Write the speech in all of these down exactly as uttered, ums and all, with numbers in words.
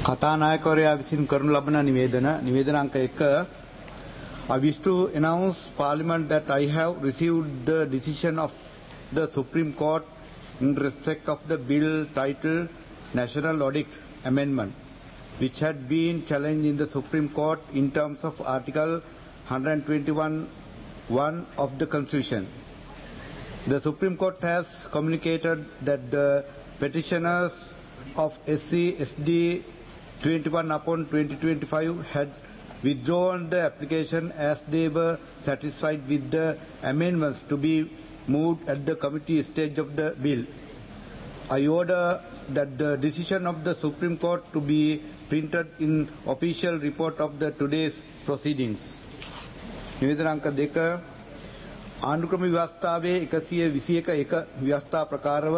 කතානායකවරයා විසින් කරනු ලබන නිවේදන නිවේදන අංක එක. I wish to announce Parliament that I have received the decision of the Supreme Court in respect of the bill titled National Audit Amendment, which had been challenged in the Supreme Court in terms of Article one twenty-one one of the Constitution. The Supreme Court has communicated that the petitioners of S C S D twenty-one upon twenty twenty-five had withdrawn the application as they were satisfied with the amendments to be moved at the committee stage of the bill. I order that the decision of the Supreme Court to be printed in official report of the today's proceedings. නිවේදන අංක දෙක. ආණ්ඩුක්‍රම ව්‍යවස්ථාවේ එකසිය විසිඑක එක ව්‍යවස්ථා ප්‍රකාරව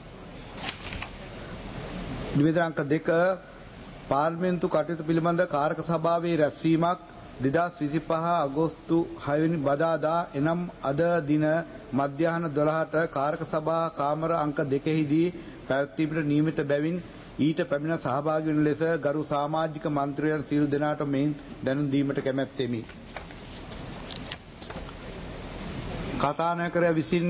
නිවේදන අංක දෙක පාර්ලිමේන්තු කටයුතු පිළිබඳ කාරක සභාවේ රැස්වීමක් දෙදහස් විසිපහ අගෝස්තු හයවෙනි බදාදා එනම් අද දින මධ්‍යහන දොළහට කාරක සභා කාමර අංක දෙකෙහිදී පැවැත්වීමට නියමිත බැවින් ඊට පැමිණ සහභාගී වන ලෙස ගරු සමාජික මන්ත්‍රීයන් සියලු දෙනාට මෙයින් දැනුම් දීමට කැමැත්තෙමි. කතානායකවරයා විසින්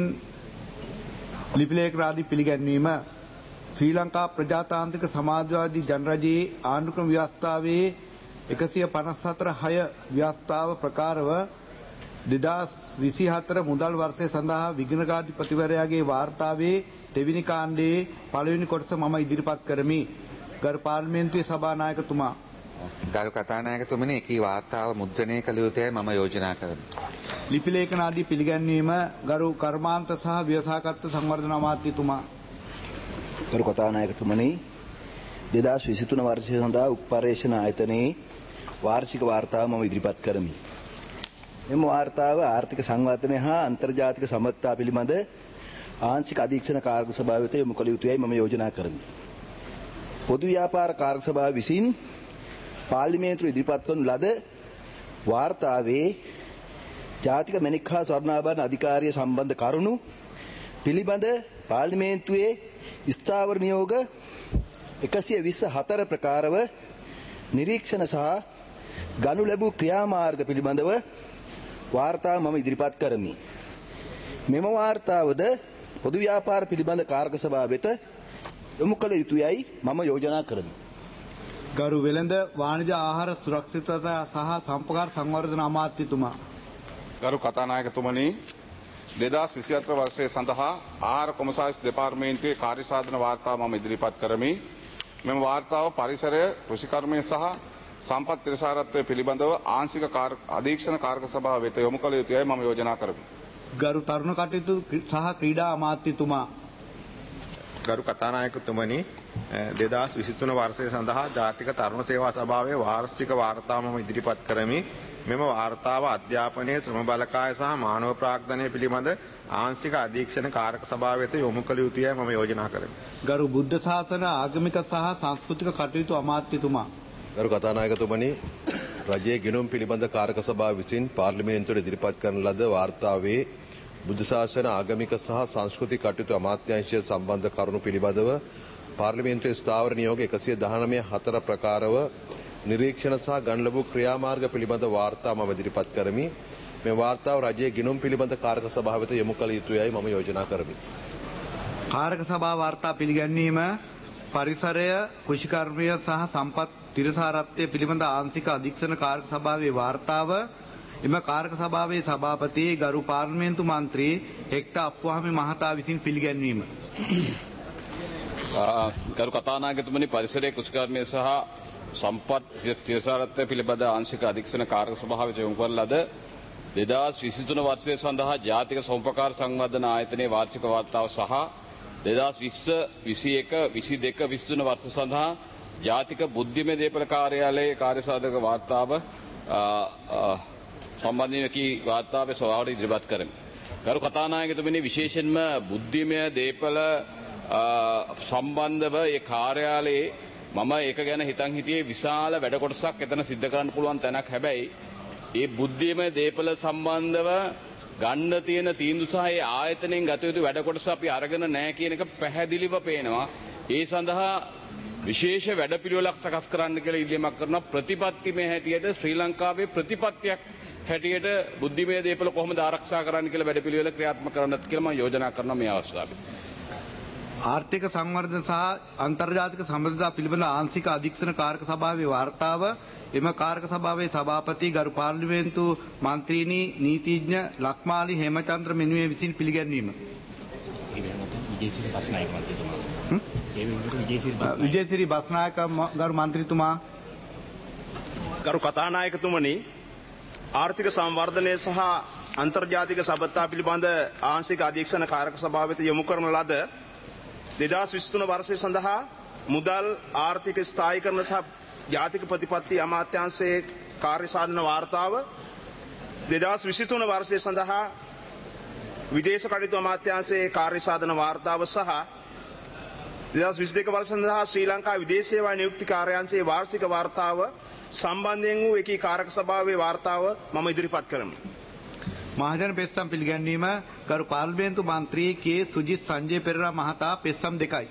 ලිපි ලේඛන ආදී පිළිගැන්වීම. ශ්‍රී ලංකා ප්‍රජාතාන්ත්‍රික සමාජවාදී ජනරජයේ ආණ්ඩුක්‍රම ව්‍යවස්ථාවේ එකසිය පනස් හතර හය ව්‍යවස්ථාව ප්‍රකාරව දෙදහස් විසිහතර මුදල් වර්ෂය සඳහා විගණකාධිපතිවරයාගේ වාර්තාවේ දෙවෙනි කාණ්ඩයේ පළවෙනි කොටස මම ඉදිරිපත් කරමි. ගරු පාර්ලිමේන්තුවේ සභානායකතුමා. ගරු කතානායකතුමනි, එකී වාර්තාව මුද්‍රණය කළ යුතුයි මම යෝජනා කරමි. ලිපි ලේඛන ආදී පිළිගැන්වීම. ගරු කර්මාන්ත සහ ව්‍යවසායකත්ව සංවර්ධන අමාත්‍යතුමා. ගරු කතානායකතුමනි, දෙදහස් විසිතුන වර්ෂය සඳහා උපපර්යේෂණ ආයතනයේ වාර්ෂික වාර්තාව මම ඉදිරිපත් කරමි. මෙම වාර්තාව ආර්ථික සංවර්ධනය හා අන්තර්ජාතික සම්බන්ධතා පිළිබඳ ආංශික අධීක්ෂණ කාර්ය සභාව වෙත යොමු කළ යුතුයයි මම යෝජනා කරමි. පොදු ව්‍යාපාර කාර්ය සභාව විසින් පාර්ලිමේන්තුවේ ඉදිරිපත් කරන ලද වාර්තාවේ ජාතික මැණික් හා ස්වර්ණාභරණ අධිකාරිය සම්බන්ධ කරුණු පිළිබඳ පාර්ලිමේන්තුවේ ස්ථාවර නියෝග එකසිය විස්ස හතර ප්‍රකාරව නිරීක්ෂණ සහ ගනු ලැබූ ක්‍රියාමාර්ග පිළිබඳව වාර්තාව මම ඉදිරිපත් කරමි. මෙම වාර්තාවද පොදු ව්‍යාපාර පිළිබඳ කාර්ක සභාව වෙත යොමු කළ යුතුයයි මම යෝජනා කරමි. ගරු වෙළඳ වාණිජ ආහාර සුරක්ෂිතතා සහ සම්පකාර සංවර්ධන අමාත්‍යතුමා. ගරු කතානායකතුමනි, දෙදහස් විසිහතර වර්ෂය සඳහා ආහාර කොමසාරිස් දෙපාර්තමේන්තුවේ කාර්ය සාධන වාර්තාව මම ඉදිරිපත් කරමි. මෙම වාර්තාව පරිසරය, කෘෂිකර්මය සහ සම්පත් ත්‍රිසාරත්වය පිළිබඳව ආංශික අධීක්ෂණ කාර්ක සභාව වෙත යොමු කළ යුතුයයි මම යෝජනා කරමි. ගරු තරුණ කටයුතු සහ ක්‍රීඩා අමාත්‍යතුමා. ගරු කතානායකතුමනි, දෙදහස් විසිතුන වර්ෂය සඳහා ජාතික තරුණ සේවා සභාවේ වාර්ෂික වාර්තාව මම ඉදිරිපත් කරමි. මෙම වාර්තාව අධ්‍යාපනයේ ශ්‍රම බලකාය සහ මානව ප්‍රාග්ධනය පිළිබඳ ආංශික අධීක්ෂණ කාරක සභාව වෙත යොමු කළ යුතුයයි මම යෝජනා කරමි. ගරු බුද්ධ ශාසන ආගමික සහ සංස්කෘතික කටයුතු අමාත්‍යතුමා. ගරු කතානායකතුමනි, රජයේ ගෙනුම් පිළිබඳ කාරක සභාව විසින් පාර්ලිමේන්තුවට ඉදිරිපත් කරන ලද වාර්තාවේ බුද්ධ ශාසන ආගමික සහ සංස්කෘතික කටයුතු අමාත්‍යාංශය සම්බන්ධ කරුණු පිළිබඳව පාර්ලිමේන්තුවේ ස්ථාවර නියෝග එකසිය දහනවය හතර ප්‍රකාරව නිරීක්ෂණ සහ ගනු ලැබූ ක්‍රියාමාර්ග පිළිබඳ වාර්තා මම ඉදිරිපත් කරමි. මේ වාර්තාව රජයේ ගෙනුම් පිළිබඳ කාරක සභාව වෙත යොමු කළ යුතුයයි මම යෝජනා කරමි. කාරක සභා වාර්තා පිළිගැන්වීම. පරිසරය, කෘෂිකර්මය සහ සම්පත් තිරසාරත්වය පිළිබඳ ආංශික අධීක්ෂණ කාරක සභාවේ වාර්තාව. එම කාරක සභාවේ සභාපති ගරු පාර්ලිමේන්තු මන්ත්‍රී හෙක්ටර් අප්පුහාමි මහතා විසින් පිළිගැන්වීම. ගරු කතානායකතුමනි, පරිසරයේ, කෘෂිකර්මය සහ සම්පත් තිරසාරත්වය පිළිබඳ ආංශික අධීක්ෂණ කාරක සභාව වෙත යොමු කරන ලද දෙදහස් විසිතුන වර්ෂය සඳහා ජාතික සොම්පකාර සංවර්ධන ආයතනයේ වාර්ෂික වාර්තාව සහ දෙදහස් විස්ස විසිඑක විසිදෙක විසිතුන වර්ෂ සඳහා ජාතික බුද්ධිමය දේපළ කාර්යාලයේ කාර්යසාධක වාර්තාව සම්බන්ධයෙන් කී වාර්තාවේ සභාවට ඉදිරිපත් කරමි. ගරු කතානායකතුමනි, විශේෂයෙන්ම බුද්ධිමය දේපළ සම්බන්ධව ඒ කාර්යාලයේ මම ඒක ගැන හිතන් හිටියේ විශාල වැඩ කොටසක් එතන සිද්ධ කරන්න පුළුවන් තැනක්. හැබැයි ඒ බුද්ධිමය දේපළ සම්බන්ධව ගන්න තියෙන තීන්දුව සහ ඒ ආයතනයෙන් ගත යුතු වැඩ කොටස අපි අරගෙන නැහැ කියන එක පැහැදිලිව පේනවා. ඒ සඳහා විශේෂ වැඩපිළිවෙලක් සකස් කරන්න කියලා ඉල්ලීමක් කරනවා. ප්‍රතිපත්තිමය හැටියට ශ්‍රී ලංකාවේ ප්‍රතිපත්තියක් හැටියට බුද්ධිමය දේපල කොහොමද ආරක්ෂා කරන්න කියලා වැඩපිළිවෙල ක්‍රියාත්මක කරන්නත් කියලා මම යෝජනා කරනවා මේ අවස්ථාවේ. ආර්ථික සංවර්ධන සහ අන්තර්ජාතික සම්බන්ධතා පිළිබඳ ආංශික අධීක්ෂණ කාරක සභාවේ වාර්තාව එම කාරක සභාවේ සභාපති ගරු පාර්ලිමේන්තු මන්ත්‍රීනි නීතිඥ ලක්මාලි හේමචන්ද්‍ර මෙනුවේ විසින් පිළිගැන්වීම. විජේසිරි බස්නායක ගරු මන්ත්‍රීතුමා. ගරු කතානායකතුමනි, ආර්ථික සංවර්ධනය සහ අන්තර්ජාතික සබඳතා පිළිබඳ ආංශික අධීක්ෂණ කාරක සභාව වෙත යොමු කරන ලද දෙදහස් විසිතුන වර්ෂය සඳහා මුදල් ආර්ථික ස්ථායීකරණ සහ ජාතික ප්‍රතිපත්ති අමාත්‍යාංශයේ කාර්ය සාධන වාර්තාව දෙදහස් විසිතුන වර්ෂය සඳහා විදේශ කටයුතු අමාත්‍යාංශයේ කාර්ය සාධන වාර්තාව සහ දෙදහස් විසිදෙක වර්ෂ සඳහා ශ්‍රී ලංකා විදේශ සේවා නියුක්ති කාර්යාංශයේ වාර්ෂික වාර්තාව සම්බන්ධයෙන් වූ එකී කාරක සභාවේ වාර්තාව මම ඉදිරිපත් කරමි. මහජන පෙත්සම් පිළිගැන්වීම ගරු පාර්ලිමේන්තු මන්ත්‍රී කේ සුජිත් සංජය පෙරේරා මහතා පෙත්සම් දෙකයි.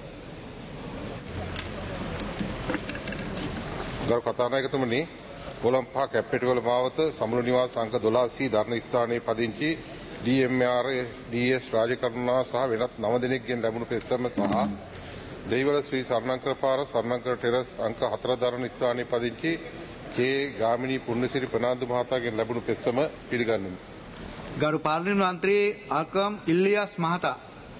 ගරු කතානායකතුමනි, කොළඹ කැප්පෙටිවල මාවත සමුළු නිවාස අංක දොළහ සී ධර්ණ ස්ථානයේ පදිංචි ඩී එම් ආර් ඩී එස් රාජකරුණා සහ වෙනත් නව දෙනෙක්ගෙන් ලැබුණු පෙත්සම සහ දෙහිවල ශ්‍රී සරණංකර පාර සරණංකර ටෙරස් අංක හතර ධර්ණ ස්ථානයේ පදිංචි කේ ගාමිණී පුන්නසිරි ප්‍රනාන්දු මහතාගෙන් ලැබුණු පෙත්සම පිළිගන්වමි. ගරු පාර්ලිමේන්තු මන්ත්‍රී අල්කම් ඉල්ලියාස් මහතා.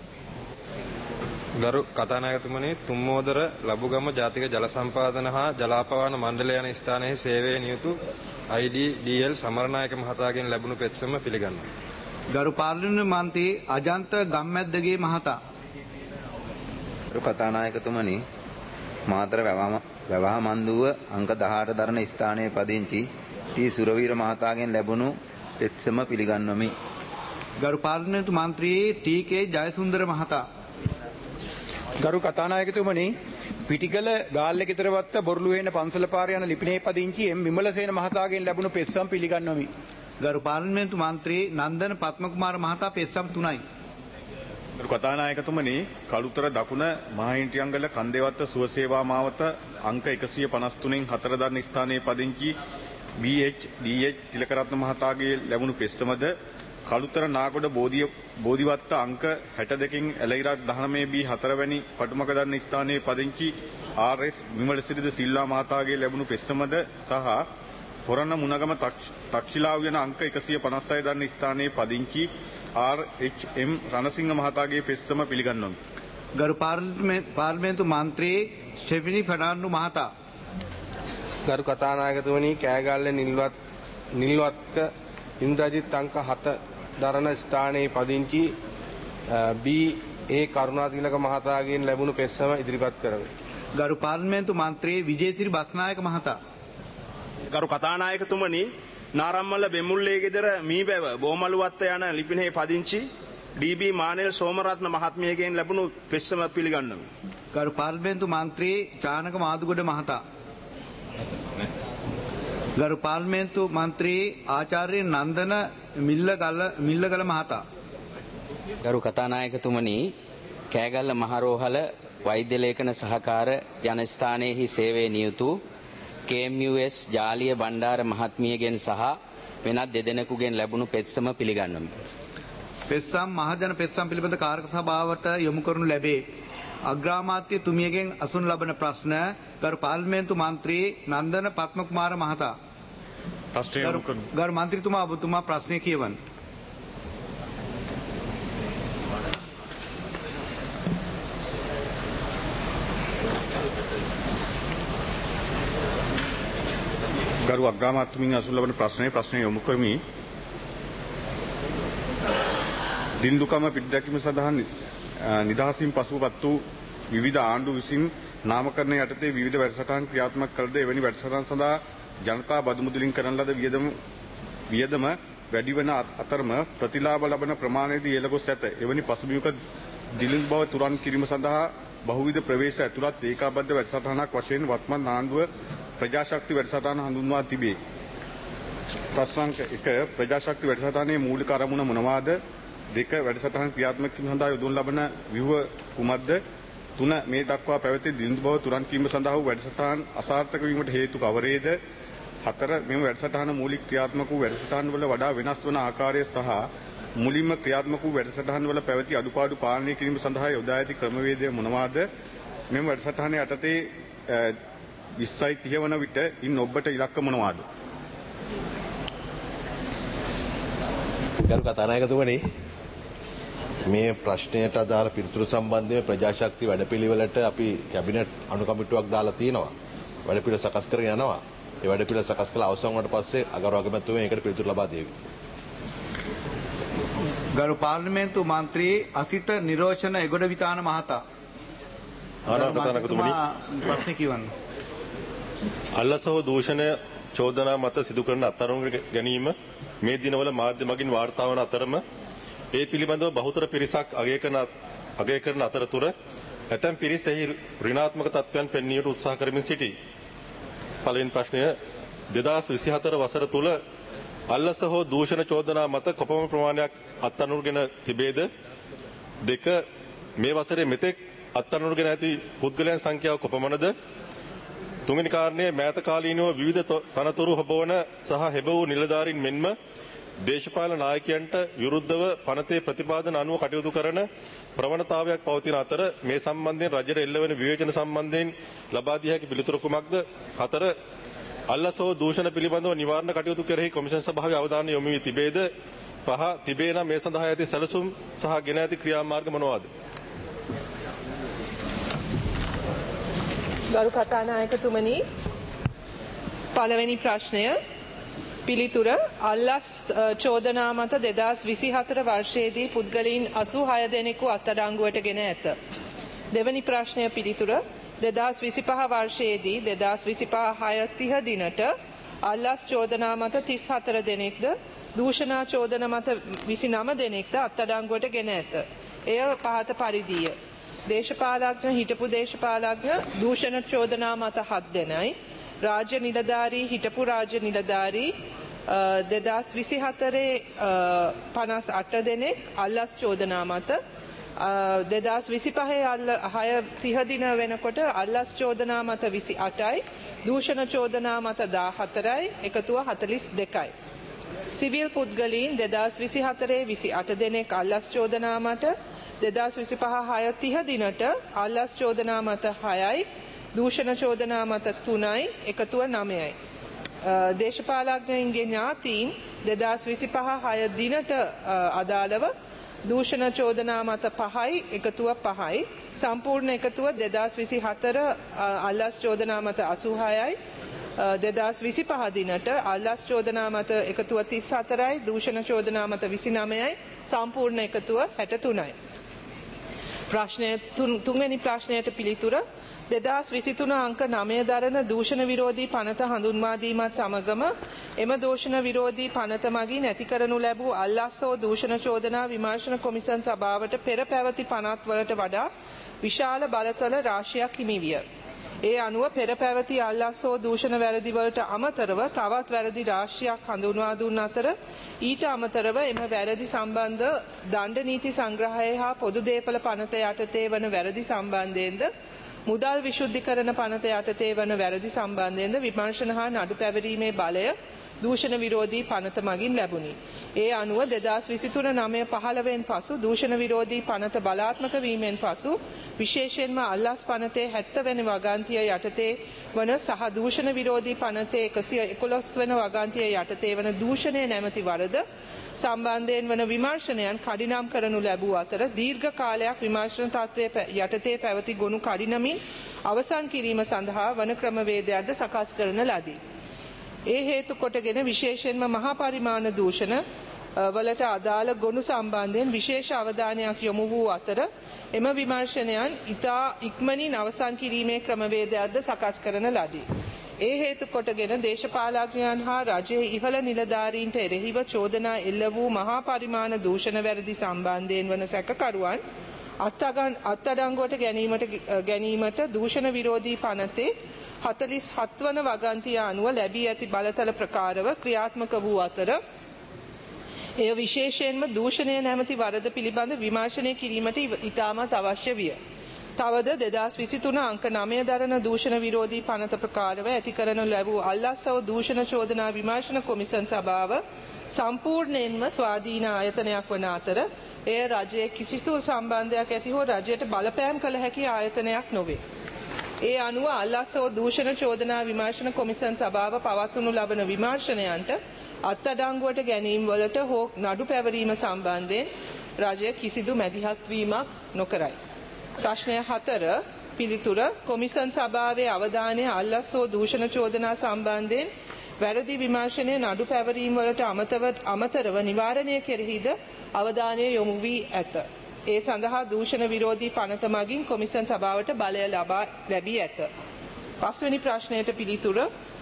ගරු කතානායකතුමනි, තුම්මෝදර ලබුගම ජාතික ජල සම්පාදන හා ජලාපවාන මණ්ඩලය යන ස්ථානයේ සේවයේ නියුතු අයි ඩී ඩී එල් සමරනායක මහතාගෙන් ලැබුණු පෙත්සම පිළිගන්නවා. ගරු පාර්ලිමේන්තු මන්ත්‍රී අජන්ත ගම්මැද්දගේ මහතා. ගරු කතානායකතුමනි, මාතර වැවහ මන්දුව අංක දහඅට දරන ස්ථානයේ පදිංචි ටී සුරවීර මහතාගෙන් ලැබුණු පෙත්සම පිළිගන්වමි. ගරු පාර්ලිමේන්තු මන්ත්‍රී ටී කේ ජයසුන්දර මහතා. ගරු කතානායකතුමනි, පිටිකල ගාල්ලෙකිතරවත්ත බොරළුවේන පන්සල පාර යන ලිපිනේ පදිංචි එම් විමලසේන මහතාගෙන් ලැබුණු පෙත්සම් පිළිගන්වමි. ගරු පාර්ලිමේන්තු මන්ත්‍රී නන්දන පත්මකුමාර මහතා පෙත්සම් තුනයි. ගරු කතානායකතුමනි, කළුතර දකුණ මහින්ටියංගල කන්දේවත්ත සුවසේවා මාවත අංක එකසිය පනස් තුනෙන් හතර දරන ස්ථානයේ පදිංචි B H D H Tilakaratne මහතාගේ ලැබුණු පෙත්සමද කළුතර නාගොඩ බෝධිය බෝධිවත්ත අංක හැට දෙකෙන් එළයිරක් දහනවය බී හතර වැනි පටුමක දරන ස්ථානයේ පදිංචි ආර් එස් විමලසිරිද සිල්වා මහතාගේ ලැබුණු පෙත්සමද සහ පොරණ මුණගම තක්ෂිලාව යන අංක එකසිය පනස් හය දරන ස්ථානයේ පදිංචි ආර් එච් එම් රණසිංහ මහතාගේ පෙත්සම පිළිගන්වමි. ගරු පාර්ලිමේන්තු මන්ත්‍රී ස්ටෙෆනි ෆර්නාන්ඩු මහතා. ගරු කතානායකතුමනි, කෑගල්ල නිල්වත් නිල්වත්ක ඉන්ද්‍රජිත් අංක හත දරන ස්ථානයේ පදිංචි බී ඒ කරුණාතිලක මහතාගෙන් ලැබුණු පෙත්සම ඉදිරිපත් කරමි. ගරු පාර්ලිමේන්තු මන්ත්‍රී විජේසිරි බස්නායක මහතා. ගරු කතානායකතුමනි, නාරම්මල බෙමුල්ලේ ගෙදර මීබැව බෝමලුවත්ත යන ලිපිනේ පදිංචි ඩී බී මානෙල් සෝමරත්න මහත්මියගෙන් ලැබුණු පෙත්සම පිළිගන්වමි. ගරු පාර්ලිමේන්තු මන්ත්‍රී චානක මාදුගොඩ මහතා. ගරු පාර්ලිමේන්තු මන්ත්‍රී ආචාර්ය නන්දන මිල්ලගල මිල්ලගල මහතා. ගරු කතානායකතුමනි, කෑගල්ල මහරෝහල වෛද්‍ය ලේඛන සහකාර යන ස්ථානයේහි සේවයේ නියුතු K M U S Jaliya Bandara මහත්මියගෙන් සහ වෙනත් දෙදෙනෙකුගෙන් ලැබුණු පෙත්සම පිළිගන්වමි. පෙත්සම් මහජන පෙත්සම් පිළිබඳ කාරක සභාවට යොමු කරනු ලැබේ. අග්‍රාමාත්‍ය තුමියගෙන් අසුන් ලබන ප්‍රශ්න ගරු පාර්ලිමේන්තු මන්ත්‍රී නන්දන පත්මකුමාර මහතා. ගරු මන්ත්‍රීතුමා ඔබතුමා ප්‍රශ්නය කියවන්න. ගරු අග්‍රාමාත්‍යතුමින් අසුන් ලබන ප්‍රශ්නයේ ප්‍රශ්නය යොමු කරමි. දින්දුකම පිටදැකීම සඳහා නිදහසින් පසුපත් වූ විවිධ ආණ්ඩු විසින් නාමකරණ යටතේ විවිධ වැඩසටහන් ක්‍රියාත්මක කළද එවැනි වැඩසටහන් සඳහා ජනතා බදු මුදලින් කරන ලද වියදම වියදම වැඩි වන අතරම ප්‍රතිලාභ ලබන ප්‍රමාණයද ඉහළ ගොස් ඇත. එවැනි පසුබිමක දිලිඳු බව තුරන් කිරීම සඳහා බහුවිධ ප්‍රවේශ ඇතුළත් ඒකාබද්ධ වැඩසටහනක් වශයෙන් වත්මන් ආණ්ඩුව ප්‍රජාශක්ති වැඩසටහන හඳුන්වා තිබේ. ප්‍රශ්න එක ප්‍රජාශක්ති වැඩසටහනේ මූලික අරමුණ මොනවාද? දෙක වැඩසටහන ක්‍රියාත්මක කිරීම සඳහා යොදවන ලබන ව්‍යුහ කුමක්ද? තුන මේ දක්වා පැවති දිළිඳු බව තුරන් කීම සඳහා වූ වැඩසටහන් අසාර්ථක වීමට හේතු කවරේද? හතර මෙම වැඩසටහන මූලික ක්‍රියාත්මක වූ වැඩසටහන් වල වඩා වෙනස් වන ආකාරය සහ මුලින්ම ක්‍රියාත්මක වූ වැඩසටහන් වල පැවති අඩුපාඩු පාලනය කිරීම සඳහා යොදා ඇති ක්‍රමවේදය මොනවාද? මෙම වැඩසටහන යටතේ විස්සයි තිහ වන විට ඉන් ඔබට ඉලක්ක මොනවාද? ගරු කතානායකතුමනි, මේ ප්‍රශ්නයට අදාළ පිළිතුරු සම්බන්ධයෙන් ප්‍රජාශක්ති වැඩපිළිවෙලට අපි කැබිනට් අනුකමිටුවක් දාලා තියෙනවා. වැඩපිළිවෙල සකස් කරගෙන යනවා. ඒ වැඩපිළිවෙල සකස් කළ අවසන් වුණාට පස්සේ අගරු අගමැතිතුමා ඒකට පිළිතුරු ලබා දෙවි. ගරු පාර්ලිමේන්තු මන්ත්‍රී අසිත නිරෝෂණ එගොඩ විතාන මහතා. ආරාධනාකතුමනි, ප්‍රශ්න කියවන්න. අල්ලසහ දූෂණ චෝදනා මත සිදු කරන අත්අඩංගු ගැනීම මේ දිනවල මාධ්‍ය මගින් වාර්තා වන අතරම ඒ පිළිබඳව බහුතර පිරිසක් අගය කරන අගය කරන අතරතුර ඇතැම් පිරිස් එහි ඍණාත්මක තත්ත්වයන් පෙන්වීමට උත්සාහ කරමින් සිටී. පළවෙනි ප්‍රශ්නය, දෙදාස් විසිහතර වසර තුල අල්ලස හෝ දූෂණ චෝදනා මත කොපමණ ප්‍රමාණයක් අත්අඩංගුගෙන තිබේද? දෙක, මේ වසරේ මෙතෙක් අත්අඩංගුගෙන ඇති පුද්ගලයන් සංඛ්‍යාව කොපමණද? තුන්වෙනි කාරණය, මෑත කාලීනව විවිධ තනතුරු හොබවන සහ හෙබ වූ නිලධාරීන් මෙන්ම දේශපාලන නායකයන්ට විරුද්ධව පනතේ ප්‍රතිපාදන අනුව කටයුතු කරන ප්‍රවණතාවයක් පවතින අතර මේ සම්බන්ධයෙන් රජයට එල්ලවන විවේචන සම්බන්ධයෙන් ලබා දිය හැකි පිළිතුරු කුමක්ද? හතර, අල්ලසෝ දූෂණ පිළිබඳව නිවාරණ කටයුතු කෙරෙහි කොමිෂන් සභාවේ අවධානය යොමු වී තිබේද? පහ, තිබේ නම් මේ සඳහා ඇති සැලසුම් සහ ගෙන ඇති ක්‍රියාමාර්ග මොනවාද? ගරු කතානායකතුමනි, පළවෙනි ප්‍රශ්නය පිළිතුර, අල්ලස් චෝදනා මත දෙදාස් විසිහතර වර්ෂයේදී පුද්ගලයන් අසූහය දෙනෙකු අත්අඩංගුවට ගෙන ඇත. දෙවැනි ප්‍රශ්නය පිළිතුර, දෙදාස් විසිපහ වර්ෂයේදී දෙදාස් විසිපහ හය තිහ දිනට අල්ලස් චෝදනා මත තිස් හතර දෙනෙක්ද දූෂණ චෝදනා මත විසිනම දෙනෙක්ද අත්අඩංගුවට ගෙන ඇත. එය පහත පරිදිය. දේශපාලඥ හිටපු දේශපාලඥ දූෂණ චෝදනා මත හත් දෙනයි. රාජ්‍ය නිලධාරී හිටපු රාජ්‍ය නිලධාරී දෙදාස් විසිහතරේ පනස් අට දෙනෙක් අල්ලස් චෝදනා මත, දෙදාස් විසිපහේ හය තිහ දින වෙනකොට අල්ලස් චෝදනා මත විසි අටයි, දූෂණ චෝදනා මත දාහතරයි, එකතුව හතලිස් දෙකයි. සිවිල් පුද්ගලයන් දෙදාස් විසිහතරේ විසි අට දෙනෙක් අල්ලස් චෝදනා මත, දෙදාස් විසිපහ හය තිහ දිනට අල්ලස් චෝදනා මත හයයි, දූෂණ චෝදනා මත තුනයි, එකතුව නවයයි. දේශපාලඥයින්ගේ ඥාතීන් දෙදාස් විසිපහ හය දිනට අදාළව දූෂණ චෝදනා මත පහයි, එකතුව පහයි. සම්පූර්ණ එකතුව දෙදාස් විසිහතර අල්ලස් චෝදනා මත අසූහයයි, දෙදාස් විසිපහ දිනට අල්ලස් චෝදනා මත එකතුව තිස් හතරයි, දූෂණ චෝදනා මත විසිනමයයි, සම්පූර්ණ එකතුව හැට තුනයි. ප්‍රශ්නය තුන්වෙනි ප්‍රශ්නයට පිළිතුර, දෙදාස් විසිතුන අංක නවය දරන දූෂණ විරෝධී පනත හඳුන්වා දීමත් සමගම එම දූෂණ විරෝධී පනත මගින් ඇති කරනු ලැබූ අල්ලස් හෝ දූෂණ චෝදනා විමර්ශන කොමිසම් සභාවට පෙර පැවති පනත් වලට වඩා විශාල බලතල රාශියක් හිමි විය. ඒ අනුව පෙර පැවති අල්ලස් හෝ දූෂණ වැරදි වලට අමතරව තවත් වැරදි රාශියක් හඳුන්වා දුන් අතර ඊට අමතරව එම වැරදි සම්බන්ධ දණ්ඩ නීති සංග්‍රහය හා පොදු දේපල පනත යටතේ වන වැරදි සම්බන්ධයෙන්ද මුදල් විශුද්ධිකරණ පනත යටතේ වන වැරදි සම්බන්ධයෙන්ද විමර්ශන හා නඩු පැවරීමේ බලය දූෂණ විරෝධී පනත මගින් ලැබුණි. ඒ අනුව දෙදාස් විසිතුන නවය පහළවෙන් පසු දූෂණ විරෝධී පනත බලාත්මක වීමෙන් පසු විශේෂයෙන්ම අල්ලස් පනතේ හැත්තෑ වෙනි වගන්තිය යටතේ වන සහ දූෂණ විරෝධී පනතේ එකසිය එකොළොස් වෙනි වගන්තිය යටතේ වන දූෂණය නැමැති වරද සම්බන්ධයෙන් වන විමර්ශනයන් කඩිනම් කරනු ලැබූ අතර දීර්ඝ කාලයක් විමර්ශන තත්ත්වයේ යටතේ පැවති ගොනු කඩිනමින් අවසන් කිරීම සඳහා වන ක්‍රමවේදයක්ද සකස් කරන ලදී. ඒ හේතු කොටගෙන විශේෂයෙන්ම මහා පරිමාණ දූෂණ වලට අදාළ ගොනු සම්බන්ධයෙන් විශේෂ අවධානයක් යොමු වූ අතර එම විමර්ශනයන් ඉතා ඉක්මනින් අවසන් කිරීමේ ක්‍රමවේදයක්ද සකස් කරන ලදී. ඒ හේතු කොටගෙන දේශපාලඥයන් හා රජයේ ඉහළ නිලධාරීන්ට එරෙහිව චෝදනා එල්ල වූ මහා පරිමාණ දූෂණ වැරදි සම්බන්ධයෙන් වන සැකකරුවන් අත්අඩංගුවට ගැනීමට ගැනීමට දූෂණ විරෝධී පනතේ හතළිස් හත් වන වගන්තිය අනුව ලැබී ඇති බලතල ප්‍රකාරව ක්‍රියාත්මක වූ අතර එය විශේෂයෙන්ම දූෂණය නැමැති වරද පිළිබඳ විමර්ශනය කිරීමට ඉතාමත් අවශ්‍ය විය. තවද දෙදහස් විසිතුන අංක නවය දරන දූෂණ විරෝධී පනත ප්‍රකාරව ඇති කරනු ලැබූ අල්ලස්සව දූෂණ චෝදනා විමර්ශන කොමිසන් සභාව සම්පූර්ණයෙන්ම ස්වාධීන ආයතනයක් වන අතර එය රජයේ කිසිදු සම්බන්ධයක් ඇති හෝ රජයට බලපෑම් කළ හැකි ආයතනයක් නොවේ. ඒ අනුව අල්ලස්සව දූෂණ චෝදනා විමර්ශන කොමිසන් සභාව පවත්වනු ලබන විමර්ශනයන්ට අත්අඩංගුවට ගැනීම වලට හෝ නඩු පැවරීම සම්බන්ධයෙන් රජය කිසිදු මැදිහත් වීමක් නොකරයි. ප්‍රශ්නය හතර පිළිතුර කොමිසන් සභාවේ අවධානය අල්ලස්සෝ දූෂණ චෝදනා සම්බන්ධයෙන් වැරදි විමර්ශනය නඩු පැවරීම වලට අමතරව නිවාරණය කෙරෙහිද අවධානය යොමු වී ඇත. ඒ සඳහා දූෂණ විරෝධී පනත මගින් කොමිසන් සභාවට බලය ලබා ලැබී ඇත. පස්වෙනි ප්‍රශ්නයට පිළිතුර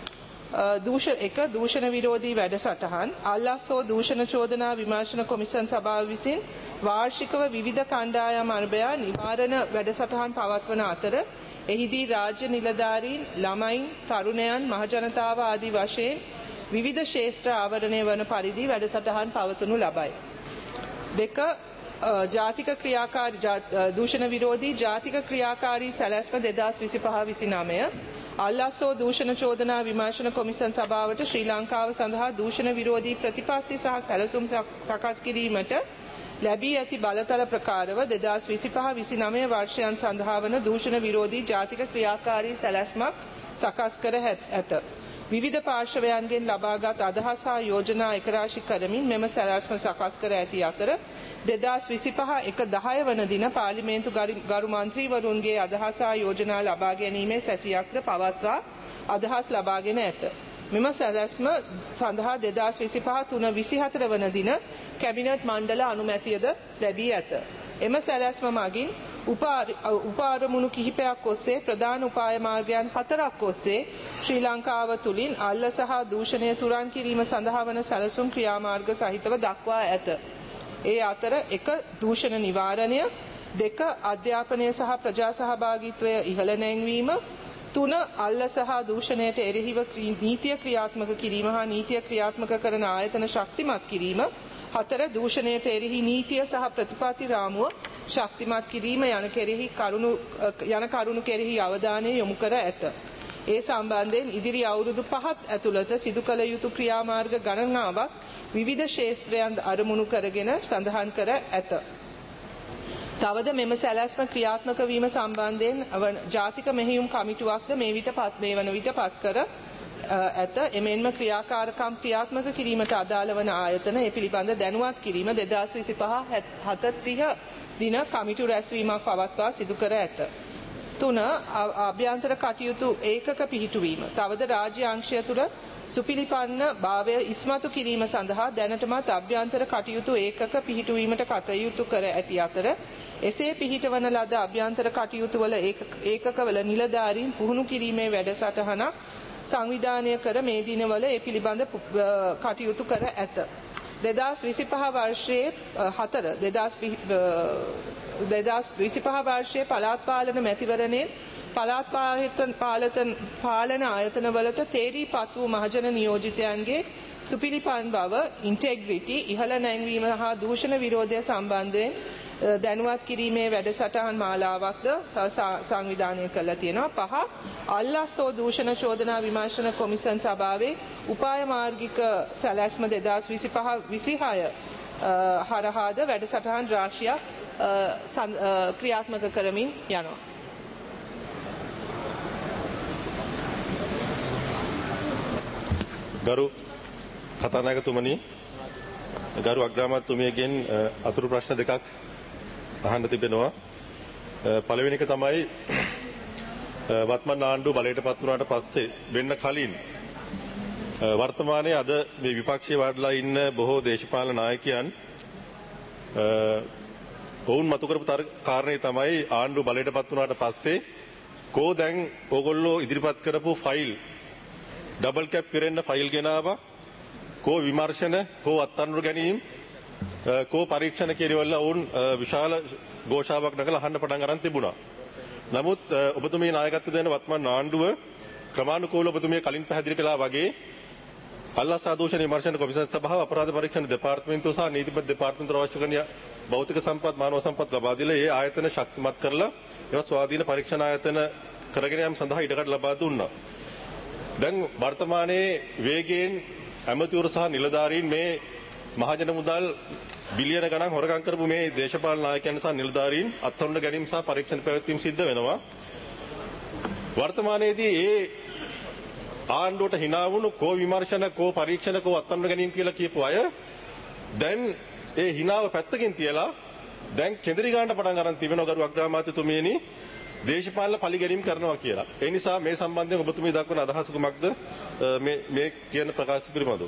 එක දූෂණ විරෝධී වැඩසටහන් අල්ලස්සෝ දූෂණ චෝදනා විමර්ශන කොමිසන් සභාව විසින් වාර්ෂිකව විවිධ කණ්ඩායම් අරබයා නිවාරණ වැඩසටහන් පවත්වන අතර එහිදී රාජ්‍ය නිලධාරීන් ළමයින් තරුණයන් මහජනතාව ආදී වශයෙන් විවිධ ශේෂ්ත්‍ර ආවරණය වන පරිදි වැඩසටහන් පවත්වනු ලබයි. දෙක ජාතික ක්‍රියාකාරී දූෂණ විරෝධී ජාතික ක්‍රියාකාරී සැලැස්ම දෙදහස් විසිපහ විසිනවය අල්ලස්සෝ දූෂණ චෝදනා විමර්ශන කොමිසන් සභාවට ශ්‍රී ලංකාව සඳහා දූෂණ විරෝධී ප්‍රතිපත්ති සහ සැලසුම් සකස් කිරීමට ලැබී ඇති බලතල ප්‍රකාරව දෙදහස් විසිපහ විසිනවය වර්ෂයන් සඳහා වන දූෂණ විරෝධී ජාතික ක්‍රියාකාරී සැලැස්මක් සකස් කර ඇත. විවිධ පාර්ශවයන්ගෙන් ලබාගත් අදහස් හා යෝජනා එකරාශි කරමින් මෙම සැලැස්ම සකස් කර ඇති අතර දෙදහස් විසිපහ එක දහය වන දින පාර්ලිමේන්තු ගරු මන්ත්‍රීවරුන්ගේ අදහස් හා යෝජනා ලබා ගැනීමේ සැසියක්ද පවත්වා අදහස් ලබාගෙන ඇත. මෙම සැලැස්ම සඳහා දෙදහස් විසිපහ තුන විසිහතර වන දින කැබිනට් මණ්ඩල අනුමැතියද ලැබී ඇත. එම සැලැස්ම මගින් උපාරමුණු කිහිපයක් ඔස්සේ ප්‍රධාන උපාය මාර්ගයන් හතරක් ඔස්සේ ශ්‍රී ලංකාව තුළින් අල්ල සහ දූෂණය තුරන් කිරීම සඳහා වන සැලසුම් ක්‍රියාමාර්ග සහිතව දක්වා ඇත. ඒ අතර එක දූෂණ නිවාරණය, දෙක අධ්‍යාපනය සහ ප්‍රජා සහභාගීත්වය ඉහළ නැංවීම, තුන අල්ල සහ දූෂණයට එරෙහිව නීතිය ක්‍රියාත්මක කිරීම හා නීතිය ක්‍රියාත්මක කරන ආයතන ශක්තිමත් කිරීම, හතර දූෂණයට එරෙහි නීතිය සහ ප්‍රතිපත්ති රාමුව ශක්තිමත් කිරීම යන කෙරෙහි කරුණු යන කරුණු කෙරෙහි අවධානය යොමු කර ඇත. ඒ සම්බන්ධයෙන් ඉදිරි අවුරුදු පහක් ඇතුළත සිදු කළ යුතු ක්‍රියාමාර්ග ගණනාවක් විවිධ ශේෂ්ත්‍රයන් අරමුණු කරගෙන සඳහන් කර ඇත. තවද මෙම සැලැස්ම ක්‍රියාත්මක වීම සම්බන්ධයෙන් ජාතික මෙහෙයුම් කමිටුවක්ද මේ විට පත් මේ වන විට පත් කර ඇත. එමෙන්ම ක්‍රියාකාරකම් ක්‍රියාත්මක කිරීමට අදාළ වන ආයතන ඒ පිළිබඳ දැනුවත් කිරීම දෙදහස් විසිපහ හත තිහ දින කමිටු රැස්වීමක් පවත්වා සිදු කර ඇත. තුන අභ්‍යන්තර කටයුතු ඒකක පිහිටුවීම. තවද රාජ්‍ය අංශය තුළ සුපිලිපන්න භාවය ඉස්මතු කිරීම සඳහා දැනටමත් අභ්‍යන්තර කටයුතු ඒකක පිහිටුවීමට කටයුතු කර ඇති අතර එසේ පිහිටවන ලද අභ්‍යන්තර කටයුතු වල ඒකකවල නිලධාරීන් පුහුණු කිරීමේ වැඩසටහනක් සංවිධානය කර මේ දිනවල ඒ පිළිබඳ කටයුතු කර ඇත. දෙදහස් විසිපහ වර්ෂයේ හතර දෙදහස් විසිපහ වර්ෂයේ පළාත් පාලන මැතිවරණයෙන් පළාත් පාලන ආයතනවලට තේරීපත් වූ මහජන නියෝජිතයන්ගේ සුපිරිපන් බව ඉන්ටෙග්‍රිටි ඉහළ නැංවීම හා දූෂණ විරෝධය සම්බන්ධයෙන් දැනුවත් කිරීමේ වැඩසටහන් මාලාවක්ද සංවිධානය කළා තියෙනවා. පහ අල්ලස්සෝ දූෂණ චෝදනා විමර්ශන කොමිසන් සභාවේ උපාය මාර්ගික සැලැස්ම දෙදහස් විසිපහ විසිහය හරහාද වැඩසටහන් රාශියක් ක්‍රියාත්මක කරමින් යනවා. ගරු කතානායකතුමනි, ගරු අග්‍රාමාත්‍යතුමියගෙන් අතුරු ප්‍රශ්න දෙකක් අහන්න තිබෙනවා. පළවෙනි එක තමයි වත්මන් ආණ්ඩුව බලයට පත් වුණාට පස්සේ වෙන්න කලින් වර්තමානයේ අද මේ විපක්ෂයේ වඩලා ඉන්න බොහෝ දේශපාලන නායකයන් ඔවුන් මතු කරපු කාරණේ තමයි ආණ්ඩුව බලයට පත් වුණාට පස්සේ කෝ දැන් ඕගොල්ලෝ ඉදිරිපත් කරපු ෆයිල් ඩබල් කැප් කරන්න ෆයිල් ගෙනාවා, කෝ විමර්ශන, කෝ අත්අඩංගුවට ගැනීම, කෝ පරීක්ෂණ කෙරෙවල වුන් විශාල ഘോഷාවක් නගලා අහන්න පටන් ගන්න තිබුණා. නමුත් ඔබතුමී නායකත්වය දෙන වත්මන් ආණ්ඩුව ක්‍රමානුකූලව ඔබතුමී කලින් පැහැදිලි කළා වගේ අල්ලා සාදෝෂණ විමර්ශන කොමිසම් සභාව, අපරාධ පරීක්ෂණ දෙපාර්තමේන්තුව සහ නීතිපති දෙපාර්තමේන්තුව අවශ්‍ය කරන භෞතික සම්පත් මානව සම්පත් ලබා දීලා ඒ ආයතන ශක්තිමත් කරලා ඒවා ස්වාධීන පරීක්ෂණ ආයතන කරගෙන යාම සඳහා ඉඩකඩ ලබා දුන්නා. දැන් වර්තමානයේ වේගයෙන් ඇමතිවරු සහ නිලධාරීන් මේ මහජන මුදල් බිලියන ගණන් හොරගම් කරපු මේ දේශපාලන නායකයන් සහ නිලධාරීන් අත්හොරණ ගැනීම සහ පරීක්ෂණ පැවැත්වීම සිද්ධ වෙනවා. වර්තමානයේදී ඒ ආණ්ඩුවට hina වුණු කෝ විමර්ශන කෝ පරීක්ෂණ කෝ අත්හොරණ ගැනීම කියලා කියපු අය දැන් ඒ hinaව පැත්තකින් තියලා දැන් කෙඳිරි ගන්න පටන් ගන්න තිබෙනවා ගරු අග්‍රාමාත්‍යතුමියනි දේශපාලන පලි ගැනීම කරනවා කියලා. ඒ නිසා මේ සම්බන්ධයෙන් ඔබතුමී දක්වන අදහස කුමක්ද මේ මේ කියන ප්‍රකාශ පිළිබඳව?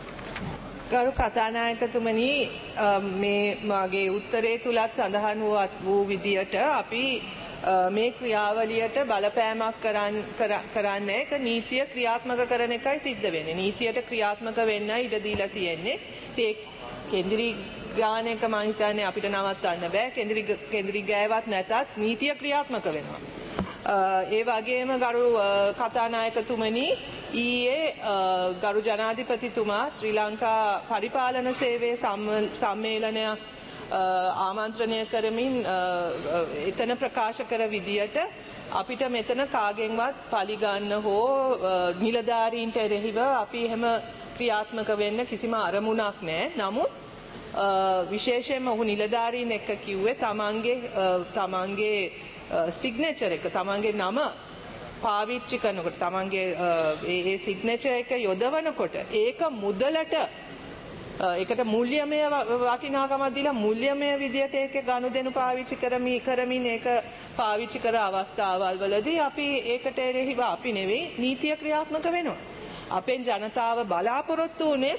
ගරු කතානායකතුමනි මේ මගේ උත්තරේ තුලත් සඳහන් වූ විදියට අපි මේ ක්‍රියාවලියට බලපෑමක් කරන්නේ ඒක නීතිය ක්‍රියාත්මක කරන එකයි සිද්ධ වෙන්නේ. නීතියට ක්‍රියාත්මක වෙන්න ඉඩ දීලා තියෙන්නේ. ඒ කෙන්දිරි ගාන එක මම හිතන්නේ අපිට නවත්තන්න බෑ. කෙන්දිරි කෙන්දිරි ගෑවත් නැතත් නීතිය ක්‍රියාත්මක වෙනවා. ඒ වගේම ගරු කතානායකතුමනි ඊයේ ගරු ජනාධිපතිතුමා ශ්‍රී ලංකා පරිපාලන සේවයේ සම්මේලනයක් ආමන්ත්‍රණය කරමින් එතන ප්‍රකාශ කර විදියට අපිට මෙතන කාගෙන්වත් පලි ගන්න හෝ නිලධාරීන්ට එරෙහිව අපි එහෙම ක්‍රියාත්මක වෙන්න කිසිම අරමුණක් නැහැ. නමුත් විශේෂයෙන්ම ඔහු නිලධාරීන් එක්ක කිව්වේ තමන්ගේ තමන්ගේ සිග්නේචර් එක තමන්ගේ නම පාවිච්චි කරනකොට තමන්ගේ ඒ සිග්නේචර් එක යොදවනකොට ඒක මුදලට ඒකට මූල්‍යමය වටිනාකමක් දීලා මූල්‍යමය විදියට ඒකේ ගනුදෙනු පාවිච්චි කරමින් කරමින් ඒක පාවිච්චි කර අවස්ථාවල් වලදී අපි ඒකට එරෙහිව අපි නෙවෙයි නීතිය ක්‍රියාත්මක වෙනවා. අපෙන් ජනතාව බලාපොරොත්තු වුණේ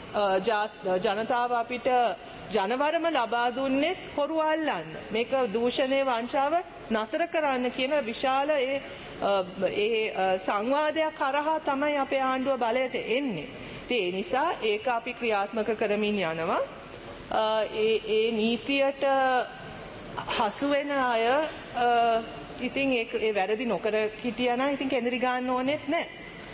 ජනතාව අපිට ජනවරම ලබා දුන්නේ හොරු අල්ලන්න. මේක දූෂණය වංචාව නතර කරන්න කියන විශාල ඒ ඒ සංවාදයක් කරහා තමයි අපේ ආණ්ඩුව බලයට එන්නේ. ඒ නිසා ඒක අපි ක්‍රියාත්මක කරමින් යනවා. ඒ ඒ නීතියට හසු වෙන අය ඉතින් ඒ වැරදි නොකර හිටියා නම් ඉතින් කෙඳිරි ගන්න ඕනෙත් නැහැ.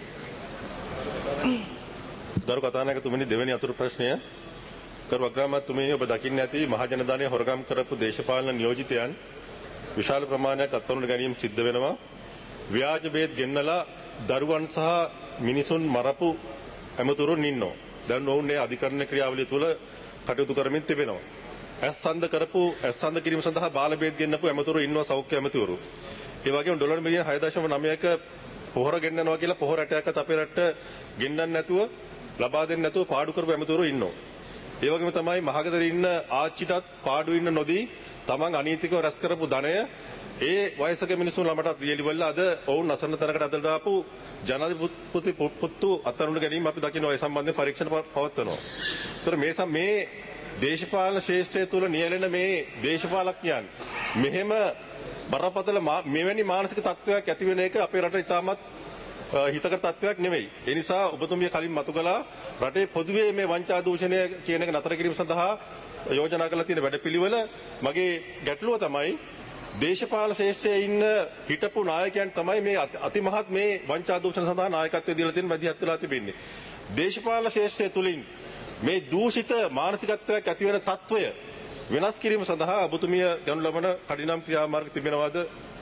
ගරු කතානායකතුමනි දෙවෙනි අතුරු ප්‍රශ්නය ගරු අග්‍රාමාත්‍යතුමනි ඔබ දකින්න ඇති මහජනදානය හොරගම් කරපු දේශපාලන නියෝජිතයන් විශාල ප්‍රමාණයක් අත්අඩංගුවට ගැනීම සිද්ධ වෙනවා. ව්‍යාජ බේත් ගෙන්නලා දරුවන් සහ මිනිසුන් මරපු ඇමතුරුන් ඉන්නවා. දැන් ඔවුන් මේ අධිකරණ ක්‍රියාවලිය තුළ කටයුතු කරමින් තිබෙනවා. ඇස් සඳ කරපු ඇස් සඳ කිරීම සඳහා බාල බේත් ගෙන්නපු ඇමතුරු ඉන්නවා සෞඛ්‍ය ඇමතිවරු. ඒ වගේම ඩොලර් මිලියන හය දශම නවයක පොහොර ගෙන්නනවා කියලා පොහොර රටයක්වත් අපේ රටට ගෙන්නන්න නැතුව ලබා දෙන්න නැතුව පාඩු කරපු ඇමතුරු ඉන්නවා. ඒ වගේම තමයි මහගදර ඉන්න ආච්චිටත් පාඩු ඉන්න නොදී තමන් අනීතිකව රැස් කරපු ධනය ඒ වයසක මිනිසුන් ළමටත් ලියලිවල අද ඔවුන් අසරණ තැනකට අදලා දාපු ජනාධිපති පුතු අත්අඩංගුවට ගැනීම අපි දකිනවා. ඒ සම්බන්ධයෙන් පරීක්ෂණ පවත්වනවා. ඒතර මේ මේ දේශපාලන ශේෂ්ත්‍රය තුල නියැලෙන මේ දේශපාලඥයන් මෙහෙම බරපතල මෙවැනි මානසික තත්ත්වයක් ඇති වෙන එක අපේ රට ඉතාමත් හිතකර තත්ත්වයක් නෙවෙයි. ඒ නිසා ඔබතුමිය කලින් මතු කළා රටේ පොදුවේ මේ වංචා දූෂණය කියන එක නතර කිරීම සඳහා යෝජනා කරලා තියෙන වැඩපිළිවෙල මගේ ගැටලුව තමයි දේශපාලන ශේෂ්ත්‍රයේ ඉන්න හිටපු නායකයන් තමයි මේ අතිමහත් මේ වංචා දූෂණ සඳහා නායකත්වය දීලා තියෙන මැදිහත් වෙලා තිබෙන්නේ. දේශපාලන ශේෂ්ත්‍රය තුලින් මේ දූෂිත මානසිකත්වයක් ඇති වෙන తত্ত্বය වෙනස් කිරීම සඳහා ඔබතුමිය ගනු ලබන කඩිනම් ක්‍රියාමාර්ග තිබෙනවාද?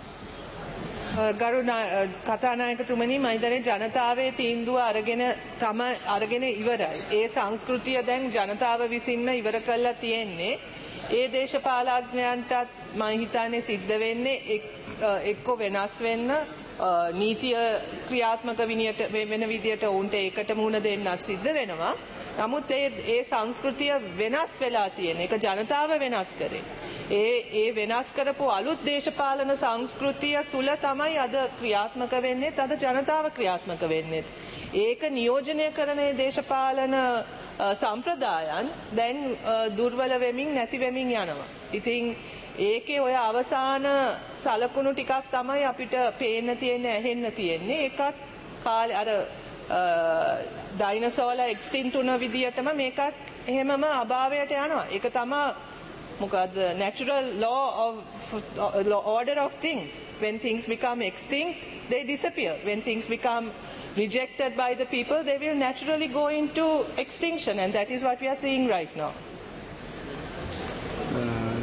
ගරු කතානායකතුමනි මම හිතන්නේ ජනතාවේ තීන්දුව අරගෙන තම අරගෙන ඉවරයි. ඒ සංස්කෘතිය දැන් ජනතාව විසින්ම ඉවර කරලා තියෙන්නේ. ඒ දේශපාලඥයන්ටත් මම හිතන්නේ සිද්ධ වෙන්නේ එක්ක වෙනස් වෙන්න නීතිය ක්‍රියාත්මක විනියට වෙන විදියට උන්ට ඒකට මුහුණ දෙන්නත් සිද්ධ වෙනවා. නමුත් ඒ ඒ සංස්කෘතිය වෙනස් වෙලා තියෙන එක ජනතාව වෙනස් කරේ. ඒ ඒ වෙනස් කරපු අලුත් දේශපාලන සංස්කෘතිය තුල තමයි අද ක්‍රියාත්මක වෙන්නේ. අද ජනතාව ක්‍රියාත්මක වෙන්නේ. ඒක නියෝජනය කරන දේශපාලන සම්ප්‍රදායන් දැන් දුර්වල වෙමින් නැති වෙමින් යනවා. ඉතින් ඒකේ ඔය අවසාන සලකුණු ටිකක් තමයි අපිට පේන්න තියෙන්නේ ඇහෙන්න තියෙන්නේ. ඒකත් කාලේ අර ඩයිනසෝලා එක්ස්ටින්ක්ට් වුණ විදියටම මේකත් එහෙමම අභාවයට යනවා. ඒක තමයි මොකද natural law of uh, order of things. When things become extinct, they disappear. When things become rejected by the people, they will naturally go into extinction, and that is what we are seeing right now. Uh,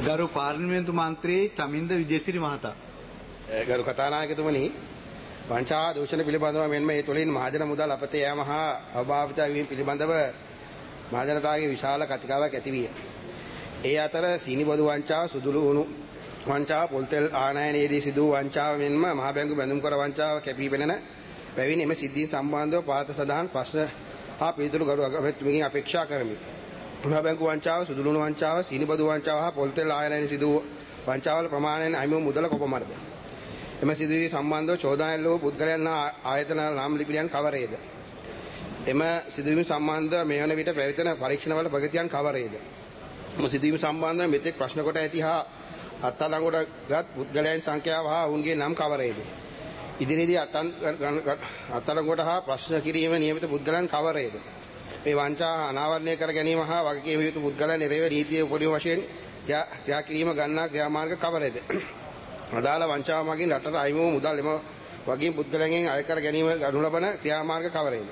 ගරු පාර්ලිමේන්තු මන්ත්‍රී චමින්ද විජේසිරි මහතා. ගරු කතානායකතුමනි, වංචා දූෂණ පිළිබඳව මෙන්ම ඒ තුළින් මහජන මුදල් අපතේ යෑම හා අභාවිත වීම පිළිබඳව මහජනතාවගේ විශාල කතිකාවක් ඇති විය. ඒ අතර සීනි බදු වංචාව, සුදුළු උණු වංචාව, පොල්තෙල් ආනයනයේදී සිදු වූ වංචාව මෙන්ම මහ බැංකු බැඳුම් කර වංචාව කැපී පෙනෙන බැවින් එම සිද්ධීන් සම්බන්ධව පාත සඳහන් ප්‍රශ්න හා පිළිතුරු ගරු අගමැතිතුමගෙන් අපේක්ෂා කරමි. මහ බැංකු වංචාව, සුදුළු උණු වංචාව, සීනි බදු වංචාව හා පොල්තෙල් ආනයනයේ සිදු වූ වංචාවල ප්‍රමාණයෙන් අයිමු මුදල කොපමණද? එම සිදුවීම් සම්බන්ධව චෝදනා එල්ල වූ පුද්ගලයන් හා ආයතන නාම ලිපියන් කවරේද? එම සිදුවීම් සම්බන්ධව මේ වන විට පැවැත්වෙන පරීක්ෂණවල ප්‍රගතියන් කවරේද? එම සිදුවීම් සම්බන්ධව මෙතෙක් ප්‍රශ්න කොට ඇති හා අත්අඩංගුවට ගත් පුද්ගලයන් සංඛ්‍යාව හා ඔවුන්ගේ නම් කවරේද? ඉදිරියේදී අත්අඩංගුවට හා ප්‍රශ්න කිරීම නියමිත පුද්ගලයන් කවරේද? මේ වංචා අනාවරණය කර ගැනීම හා වගකීම් යුතු පුද්ගලයන් නිරේව නීතිය උපරිම වශයෙන් ක්‍රියා කිරීම ගන්නා ක්‍රියාමාර්ග කවරේද? අදාළ වංචාව මගින් රටට අයිමි වූ මුදල් එම වගකීම් පුද්ගලයන්ගෙන් අය කර ගැනීම ගනු ලබන ක්‍රියාමාර්ග කවරේද?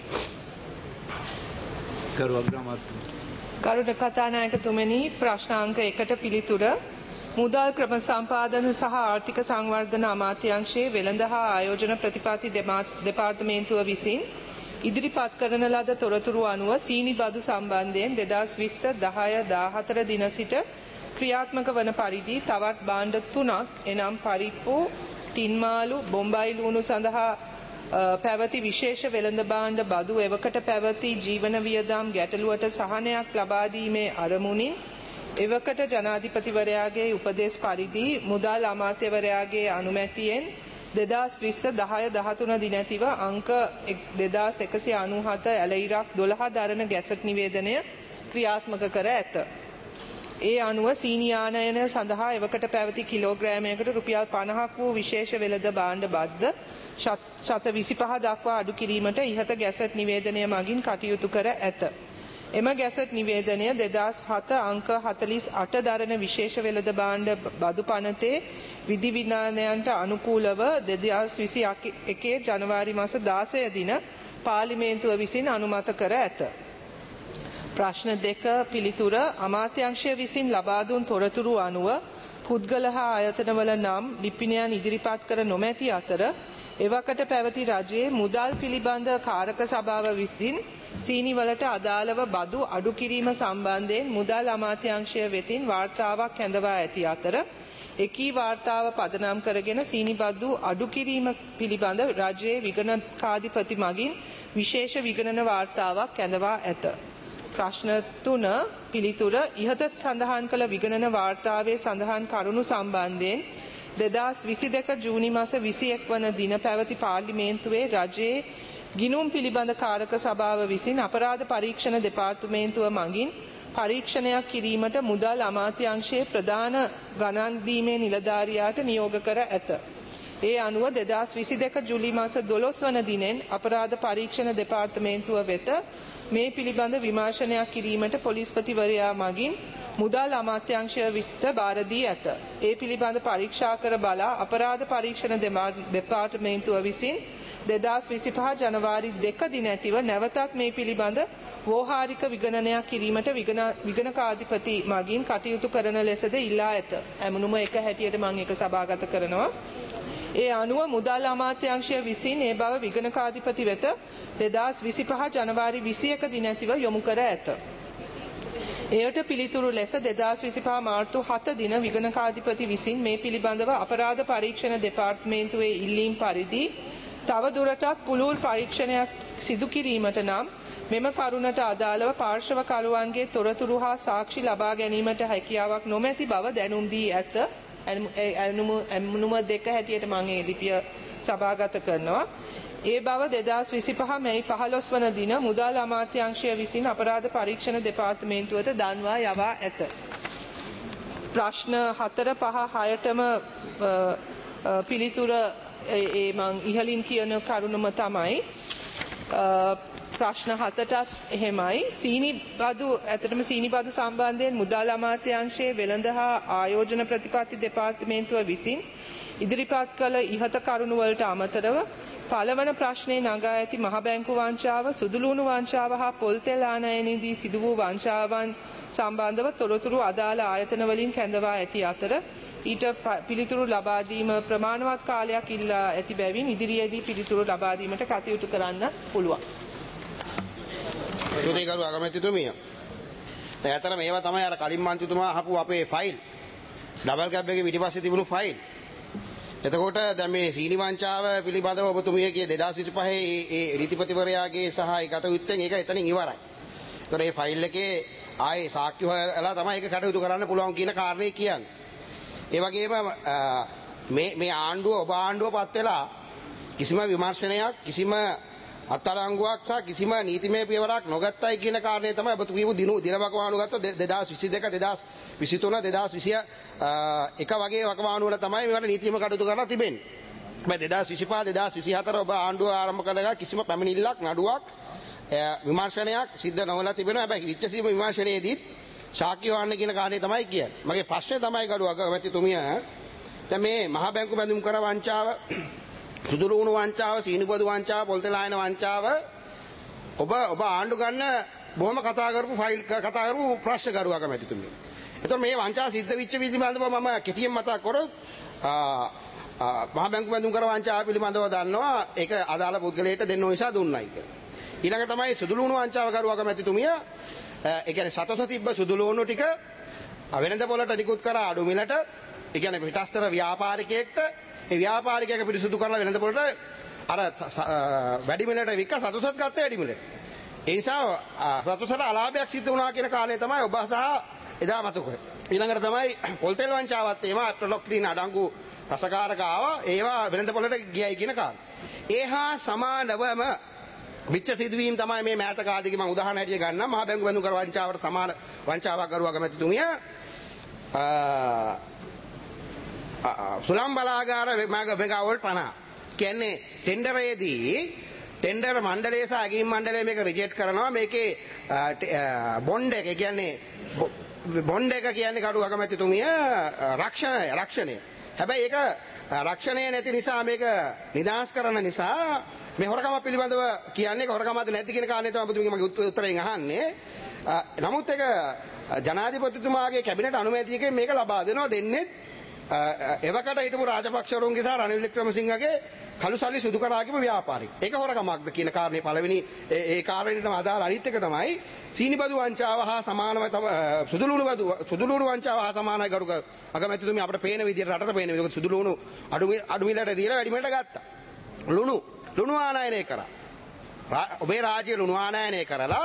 ගරු අග්‍රාමාත්‍ය. ගරුතර කතානායකතුමනි, ප්‍රශ්න අංක එකට පිළිතුර. මුදල් ක්‍රම සම්පාදන සහ ආර්ථික සංවර්ධන අමාත්‍යාංශයේ වෙළඳ හා ආයෝජන ප්‍රතිපාති දෙපාර්තමේන්තුව විසින් ඉදිරිපත් කරන ලද තොරතුරු අනුව සීනි බදු සම්බන්ධයෙන් දෙදහස් විස්ස දහය දාහතර දින සිට ක්‍රියාත්මක වන පරිදි තවත් භාණ්ඩ තුනක් එනම් පරිප්පු, ටින්මාලු, බොම්බයි ලුණු සඳහා පැවති විශේෂ වෙළඳ භාණ්ඩ බදු එවකට පැවති ජීවන වියදම් ගැටලුවට සහනයක් ලබා දීමේ අරමුණින් එවකට ජනාධිපතිවරයාගේ උපදෙස් පරිදි මුදල් අමාත්‍යවරයාගේ අනුමැතියෙන් දෙදහස් විස්ස දහය දහතුන දිනැතිව අංක දෙදාස් එකසිය අනූහත ඇලයිරක් දොළහ දරන ගැසට් නිවේදනය ක්‍රියාත්මක කර ඇත. ඒ අනුව සීනි ආනයන සඳහා එවකට පැවති කිලෝග්‍රෑමයකට රුපියල් පනහක් වූ විශේෂ වෙළඳ භාණ්ඩ බද්ද ශත විසිපහ දක්වා අඩු කිරීමට ඉහත ගැසට් නිවේදනය මගින් කටයුතු කර ඇත. එම ගැසට් නිවේදනය දෙදහස් හත අංක හතළිස් අට දරන විශේෂ වෙළඳ භාණ්ඩ බදු පනතේ විධි විඥානයන්ට අනුකූලව දෙදහස් විසි එකේ ජනවාරි මාස දාසය දින පාර්ලිමේන්තුව විසින් අනුමත කර ඇත. ප්‍රශ්න දෙක පිළිතුර. අමාත්‍යාංශය විසින් ලබා දුන් තොරතුරු අනුව පුද්ගල හා ආයතනවල නම් ලිපිනයන් ඉදිරිපත් කර නොමැති අතර එවකට පැවති රජයේ මුදල් පිළිබඳ කාරක සභාව විසින් සීනි වලට අදාළව බදු අඩු කිරීම සම්බන්ධයෙන් මුදල් අමාත්‍යාංශය වෙතින් වාර්තාවක් ඇඳවා ඇති අතර එකී වාර්තාව පදනම් කරගෙන සීනි බදු අඩු කිරීම පිළිබඳ රජයේ විගණකාධිපති මගින් විශේෂ විගණන වාර්තාවක් ඇඳවා ඇත. ප්‍රශ්න තුන පිළිතුර. ඉහත සඳහන් කළ විගණන වාර්තාවේ සඳහන් කරුණු සම්බන්ධයෙන් දෙදහස් විසි දෙක ජූනි මාස විසි එක් වන දින පැවති පාර්ලිමේන්තුවේ රජයේ ගිණුම් පිළිබඳ කාරක සභාව විසින් අපරාධ පරීක්ෂණ දෙපාර්තමේන්තුව මගින් පරීක්ෂණයක් කිරීමට මුදල් අමාත්‍යාංශයේ ප්‍රධාන ගණන් දීමේ නිලධාරියාට නියෝග කර ඇත. ඒ අනුව දෙදහස් විසි දෙක ජූලි මාස දොළොස් වන දිනෙන් අපරාධ පරීක්ෂණ දෙපාර්තමේන්තුව වෙත මේ පිළිබඳ විමර්ශනයක් කිරීමට පොලිස්පතිවරයා මගින් මුදල් අමාත්‍යාංශය විසිට බාර දී ඇත. ඒ පිළිබඳ පරීක්ෂා කර බලා අපරාධ පරීක්ෂණ දෙපාර්තමේන්තුව විසින් දෙදහස් විසිපහ ජනවාරි දෙක දින ඇතිව නැවතත් මේ පිළිබඳ වෝහාරික විගණනයක් කිරීමට විගණකාධිපති මගින් කටයුතු කරන ලෙසද ඉල්ලා ඇත. ඇමුණුම එක හැටියට මම ඒක සභාගත කරනවා. ඒ අනුව මුදල් අමාත්‍යාංශය විසින් ඒ බව විගණකාධිපති වෙත දෙදහස් විසිපහ ජනවාරි විසි එක දින ඇතිව යොමු කර ඇත. එයට පිළිතුරු ලෙස දෙදහස් විසිපහ මාර්තු හත දින විගණකාධිපති විසින් මේ පිළිබඳව අපරාධ පරීක්ෂණ දෙපාර්තමේන්තුවේ ඉල්ලීම් පරිදි තව දුරටත් පුළුල් පරීක්ෂණයක් සිදු කිරීමට නම් මෙම කරුණට අදාළව පාර්ශව කරුවන්ගේ තොරතුරු හා සාක්ෂි ලබා ගැනීමට හැකියාවක් නොමැති බව දැනුම් දී ඇත. ඇමුණුම දෙක හැටියට මම ඒ ලිපිය සභාගත කරනවා. ඒ බව දෙදහස් විසිපහ මැයි පහළොස් වන දින මුදල් අමාත්‍යාංශය විසින් අපරාධ පරීක්ෂණ දෙපාර්තමේන්තුවට දන්වා යවා ඇත. ප්‍රශ්න හතර පහ හයටම පිළිතුර ඒ මං ඉහලින් කියන කරුණම තමයි. ප්‍රශ්න හතටත් එහෙමයි. සීනි බදු ඇත්තටම සීනි බදු සම්බන්ධයෙන් මුදල් අමාත්‍යාංශයේ වෙළඳ හා ආයෝජන ප්‍රතිපත්ති දෙපාර්තමේන්තුව විසින් ඉදිරිපත් කළ ඉහත කරුණු වලට අමතරව පළවන ප්‍රශ්නයේ නගා ඇති මහ බැංකු වංචාව, සුදුලුණු වංචාව හා පොල් තෙල් ආනයනයේදී සිදු වූ වංචාවන් සම්බන්ධව තොරතුරු අදාළ ආයතන වලින් කැඳවා ඇති අතර ඊට පිළිතුරු ලබා දීම ප්‍රමාණවත් කාලයක් ඉල්ලා ඇති බැවින් ඉදිරියේදී පිළිතුරු ලබා දීමට කටයුතු කරන්න පුළුවන්. සුදේකරු අගමැතිතුමිය. ඇත්තට මේවා තමයි අර කලින් මන්ත්‍රීතුමා අහපු අපේ ෆයිල්. ඩබල් කැප් එකේ පිටිපස්සේ තිබුණු ෆයිල්. එතකොට දැන් මේ සීනි වංචාව පිළිබඳව ඔබතුමියගේ දෙදාස් විසිපහේ ඒ නීතිපතිවරයාගේ සහ ඒ ගත යුත්තෙන් ඒක එතනින් ඉවරයි. ඒතකොට මේ ෆයිල් එකේ ආයේ සාක්ෂි හොයලා තමයි ඒක කටයුතු කරන්න පුළුවන් කියන කාරණේ කියන්නේ. ඒ වගේම මේ මේ ආණ්ඩුව ඔබ ආණ්ඩුව පත් වෙලා කිසිම විමර්ශනයක් කිසිම අත්අඩංගුවක් සහ කිසිම නීතිමය පියවරක් නොගත්තයි කියන කාරණේ තමයි ඔබතුමියු දිනු දින වකවානු ගත්ත දෙදාස් විසි දෙක දෙදාස් විසි තුන දෙදාස් විසි එක වගේ වකවානු වල තමයි මේවට නීතිමය කටයුතු කරලා තිබෙන්නේ. හැබැයි දෙදාස් විසිපහ දෙදාස් විසි හතර ඔබ ආණ්ඩුව ආරම්භ කළා කිසිම පැමිණිල්ලක් නඩුවක් විමර්ශනයක් සිද්ධ නොවලා තිබෙනවා. හැබැයි විච්ඡසීම විමර්ශනයේදී සාක්ෂි හොයන්න කියන කාරණේ තමයි කියන්නේ. මගේ ප්‍රශ්නේ තමයි ගරු අගමැතිතුමිය දැන් මේ මහ බැංකු බැඳුම් කර වංචාව, සුදුලුණු වංචාව, සීනිපොදු වංචාව, පොල්තෙල් ආයන වංචාව ඔබ ඔබ ආණ්ඩු ගන්න බොහොම කතා කරපු ෆයිල් කතා කරපු ප්‍රශ්න කරුවා අගමැතිතුමිය. එතකොට මේ වංචා සිද්ධ වෙච්ච පිළිබඳව මම කෙටියෙන් මතක් කරොත් මහ බැංකු බැඳුම් කර වංචාව පිළිබඳව දන්නවා ඒක අදාළ පුද්ගලයාට දෙන්න ඕන නිසා දුන්නයි කියලා. ඊළඟ තමයි සුදුලුණු වංචාව කරුවා අගමැතිතුමිය. ඒ කියන්නේ සතොස තිබ්බ සුදුලුණු ටික වෙළඳ පොළට නිකුත් කර අඩු මිලට ඒ කියන්නේ පිටස්තර ව්‍යාපාරිකයෙක්ට ඒ ව්‍යාපාරිකයෙක් පිරිසුදු කරලා වෙළඳ පොළට අර වැඩි මිලට වික්ක සතොසත් ගත්ත වැඩි මිලට. ඒ නිසා සතොසට අලාභයක් සිද්ධ වුණා කියන කාරණේ තමයි ඔබ සහ එදා මතු කරේ. ඊළඟට තමයි පොල්තෙල් වංචාවත් එම ප්‍රොලොක්ලින් අඩංගු රසකාරක ආවා ඒවා වෙළඳ පොළට ගියයි කියන කාරණේ. ඒ හා සමානවම විච්ඡ සිදුවීම් තමයි මේ මෑත කාලෙදි මම උදාහරණ හැටියට ගන්නම්. මහ බැංකු බැඳුම් කර වංචාවට සමාන වංචාවක් කරුවා අගමැතිතුමිය සුලම් බලාගාර මෙගාවෝල්ට් පනහ කියන්නේ ටෙන්ඩරයේදී ටෙන්ඩර් මණ්ඩලය සහ අගීම් මණ්ඩලය මේක රිජෙක්ට් කරනවා. මේකේ බොන්ඩ් එක කියන්නේ බොන්ඩ් එක කියන්නේ කරු අගමැතිතුමිය රක්ෂණය රක්ෂණය. හැබැයි ඒක රක්ෂණය නැති නිසා මේක නිදාස් කරන නිසා මේ හොරකම පිළිබඳව කියන්නේ හොරකමද නැති කියන කාරණේ තමයි ඔබතුමීගේ මගේ උත්තරයෙන් අහන්නේ. නමුත් ඒක ජනාධිපතිතුමාගේ කැබිනට් අනුමැතියකින් මේක ලබා දෙනවා. දෙන්නේ එවකට හිටපු රාජපක්ෂවරුන්ගේ සහ රනිල් වික්‍රමසිංහගේ කළු සල්ලි සුදු කරා කියපු ව්‍යාපාරික. ඒක හොරකමක්ද කියන කාරණේ පළවෙනි ඒ කාරණේටම අදාළ අනිත් එක තමයි සීනිබදු වංචාව හා සමානව සුදුලුණු බදු සුදුලුණු වංචාව හා සමානයි ගරුක අගමැතිතුමිය අපිට පේන විදිහට රටට පේන විදිහට සුදුලුණු අඩු අඩු මිලට දීලා වැඩි මිලට ගත්තා. ලුණු ලුණු ආනයනය කරා. ඔබේ රාජ්‍ය ලුණු ආනයනය කරලා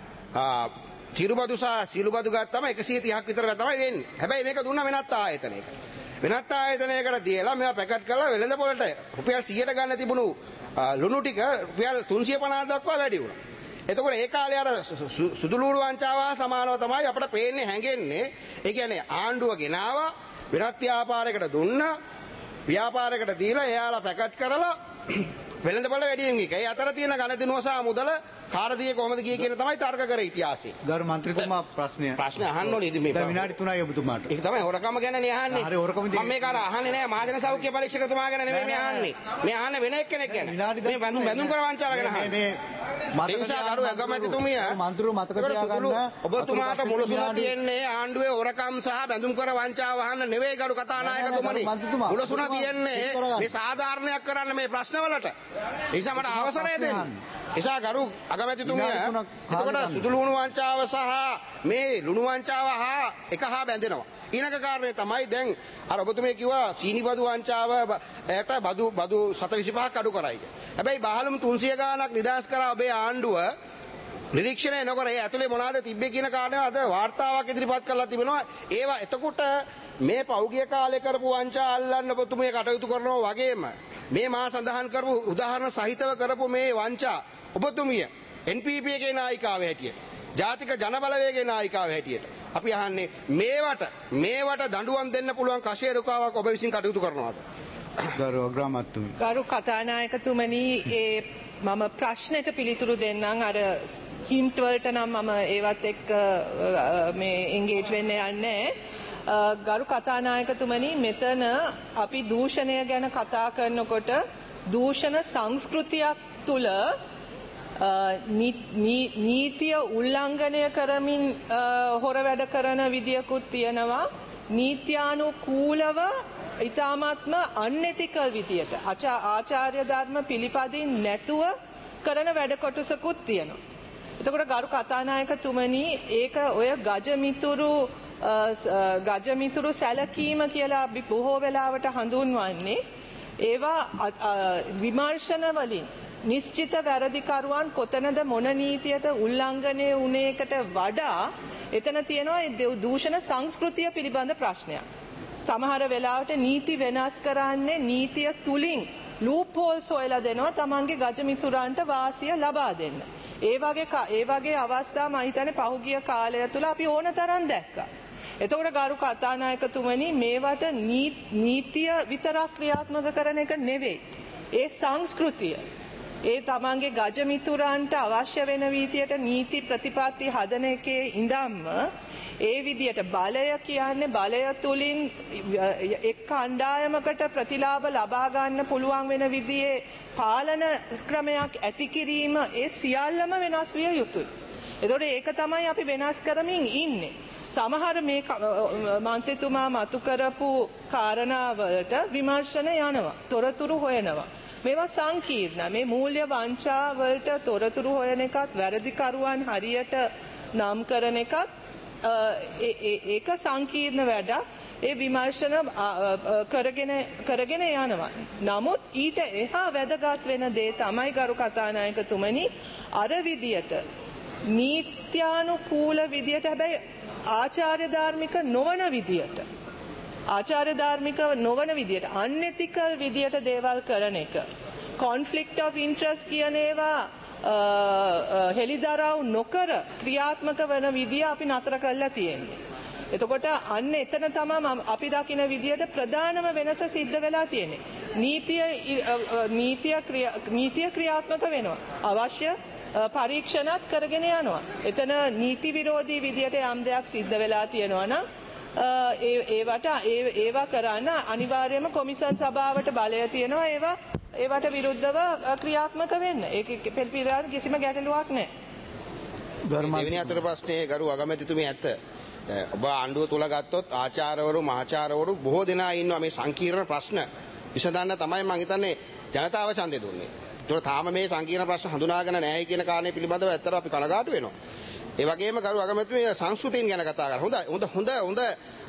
තිරුබදු සහ සීලුබදු ගත්තම එකසිය තිහක් විතර තමයි වෙන්නේ. හැබැයි මේක දුන්න වෙනත් ආයතනයකට. වෙනත් ආයතනයකට දීලා මේවා පැකට් කරලා වෙළඳ පොළට රුපියල් සීයට ගන්න තිබුණු ලුණු ටික රුපියල් තුන්සිය පනහ දක්වා වැඩි වුණා. එතකොට ඒ කාලේ අර සුදුලුණු වංචාව සමානව තමයි අපිට පේන්නේ හැංගෙන්නේ. ඒ කියන්නේ ආණ්ඩුව ගෙනාවා වෙනත් ව්‍යාපාරයකට දුන්නා. ව්‍යාපාරයකට දීලා එයාලා පැකට් කරලා වෙළඳ පොළ වැඩියෙන් ගියා. ඒ අතර තියෙන ගණදිනුව සහ මුදල කාර්යදියේ කොහොමද ගියේ කියන තමයි තර්ක කර ඉතිහාසය. ගරු මන්ත්‍රීතුමා ප්‍රශ්නය ප්‍රශ්න අහන්න ඕනේ ඉතින් මේ. දැන් විනාඩි තුනයි ඔබතුමාට. ඒක තමයි හොරකම ගැනනේ අහන්නේ. හරි හොරකම මම මේක අර අහන්නේ නෑ මහජන සෞඛ්‍ය පරීක්ෂකතුමා ගැන නෙමෙයි මේ අහන්නේ. මේ අහන්නේ වෙන එක්කෙනෙක් ගැන. මේ බඳුන් බඳුන් කර වංචාව ගැන අහන්නේ. මේ මතක ගරු අගමැතිතුමිය මන්ත්‍රීව මතක තියාගන්න ඔබතුමාට මුලසුන තියෙන්නේ ආණ්ඩුවේ හොරකම් සහ බඳුන් කර වංචාව අහන්න නෙවෙයි ගරු කතානායකතුමනි. මුලසුන තියෙන්නේ මේ සාධාරණයක් කරන්න මේ ප්‍රශ්නවලට. ඒ නිසා මට අවසරය දෙන්න. එසා ගරු අගමැතිතුමිය එතකොට සුදුලුණු වංචාව සහ මේ ලුණු වංචාව හා එක හා බැඳෙනවා. ඊළඟ කාරණේ තමයි දැන් අර ඔබතුමිය කිව්වා සීනිබදු වංචාව එයට බදු බදු සත විසිපහක් අඩු කරයි. හැබැයි බහලුම් තුන්සිය ගාණක් නිදාස් කරා ඔබේ ආණ්ඩුව නිරීක්ෂණය නොකර ඒ ඇතුලේ මොනවාද තිබ්බේ කියන කාරණේ අද වාර්තාවක් ඉදිරිපත් කරලා තිබෙනවා. ඒවා එතකොට මේ පෞගිය කාලේ කරපු වංචා අල්ලන්න ඔබතුමිය කටයුතු කරනවා වගේම මේ මා සඳහන් කරපු උදාහරණ සහිතව කරපු මේ වංචා ඔබතුමිය එන් පී පී එකේ නායිකාව හැටියට ජාතික ජනබලවේගයේ නායිකාව හැටියට අපි අහන්නේ මේවට මේවට දඬුවම් දෙන්න පුළුවන් කෂේ රුකාවක් ඔබ විසින් කටයුතු කරනවාද? ගරු අග්‍රාමාත්‍යතුමනි. ගරු කතානායකතුමනි ඒ මම ප්‍රශ්නෙට පිළිතුරු දෙන්නම්. අර හින්ට් වලට නම් මම ඒවත් එක්ක මේ එන්ගේජ් වෙන්න යන්නේ. ගරු කතානායකතුමනි මෙතන අපි දූෂණය ගැන කතා කරනකොට දූෂණ සංස්කෘතියක් තුළ නීතිය උල්ලංඝනය කරමින් හොර වැඩ කරන විදියකුත් තියෙනවා. නීත්‍යානුකූලව ඉතාමත්ම අන්එතිකල් විදියට ආචාර්ය ධර්ම පිළිපදින් නැතුව කරන වැඩ කොටසකුත් තියෙනවා. එතකොට ගරු කතානායකතුමනි ඒක ඔය ගජමිතුරු ගජමිතුරු සැලකීම කියලා අපි බොහෝ වෙලාවට හඳුන්වන්නේ ඒවා විමර්ශන වලින් නිශ්චිත වැරදිකරුවන් කොතනද මොන නීතියද උල්ලංඝනය වුණේකට වඩා එතන තියෙනවා දූෂණ සංස්කෘතිය පිළිබඳ ප්‍රශ්නයක්. සමහර වෙලාවට නීති වෙනස් කරන්නේ නීතිය තුලින් ලූප් හෝල්ස් හොයලා දෙනවා තමන්ගේ ගජමිතුරන්ට වාසිය ලබා දෙන්න. ඒ වගේ ඒ වගේ අවස්ථා මම හිතන්නේ පහුගිය කාලය තුල අපි ඕන තරම් දැක්කා. එතකොට ගරු කතානායකතුමනි මේවට නීතිය විතරක් ක්‍රියාත්මක කරන එක නෙවෙයි. ඒ සංස්කෘතිය ඒ තමන්ගේ ගජමිතුරන්ට අවශ්‍ය වෙන විදියට නීති ප්‍රතිපත්ති හදන එකේ ඉඳන්ම ඒ විදියට බලය කියන්නේ බලය තුලින් එක් කණ්ඩායමකට ප්‍රතිලාභ ලබා ගන්න පුළුවන් වෙන විදිහේ පාලන ක්‍රමයක් ඇති කිරීම ඒ සියල්ලම වෙනස් විය යුතුයි. එතකොට ඒක තමයි අපි වෙනස් කරමින් ඉන්නේ. සමහර මේ මන්ත්‍රීතුමා මතු කරපු කාරණාවලට විමර්ශන යනවා. තොරතුරු හොයනවා. මේවා සංකීර්ණ. මේ මූල්‍ය වංචා වලට තොරතුරු හොයන එකත් වැරදිකරුවන් හරියට නම් කරන එකත් ඒක සංකීර්ණ වැඩක්. ඒ විමර්ශන කරගෙන කරගෙන යනවා. නමුත් ඊට එහා වැදගත් වෙන දේ තමයි ගරු කතානායකතුමනි අර විදියට නීත්‍යානුකූල විදියට හැබැයි ආචාර්ය ධාර්මික නොවන විදියට ආචාර්ය ධාර්මික නොවන විදියට අන්එතිකල් විදියට දේවල් කරන එක කොන්ෆ්ලික්ට් ඔෆ් ඉන්ට්‍රස්ට් කියන ඒවා හෙලිදරව් නොකර ක්‍රියාත්මක වෙන විදිය අපි නතර කරලා තියෙන්නේ. එතකොට අන්න එතන තමයි අපි දකින විදියට ප්‍රධානම වෙනස සිද්ධ වෙලා තියෙන්නේ. නීතිය නීතිය නීතිය ක්‍රියාත්මක වෙනවා. අවශ්‍ය පරීක්ෂණත් කරගෙන යනවා. එතන නීති විරෝධී විදියට යම් දෙයක් සිද්ධ වෙලා තියෙනවා නම් ඒවට ඒවා කරන්න අනිවාර්යයෙන්ම කොමිසම් සභාවට බලය තියෙනවා. ඒවා ඒවට විරුද්ධව ක්‍රියාත්මක වෙන්න. ඒක පිළිබඳ කිසිම ගැටලුවක් නැහැ. දෙවෙනි අතර ප්‍රශ්නේ ගරු අගමැතිතුමිය ඇත්ත. ඔබ ආණ්ඩුව තුල ගත්තොත් ආචාර්යවරු මහාචාර්යවරු බොහෝ දෙනා ඉන්නවා මේ සංකීර්ණ ප්‍රශ්න විසඳන්න තමයි මම හිතන්නේ ජනතාව ඡන්දය දුන්නේ. ඒතකොට තාම මේ සංකීර්ණ ප්‍රශ්න හඳුනාගෙන නැහැ කියන කාරණේ පිළිබඳව ඇත්තට අපි කනගාටු වෙනවා. ඒ වගේම කරු අගමැතිතුමිය සංස්කෘතියන් ගැන කතා කරා. හොඳ හොඳ හොඳ හොඳ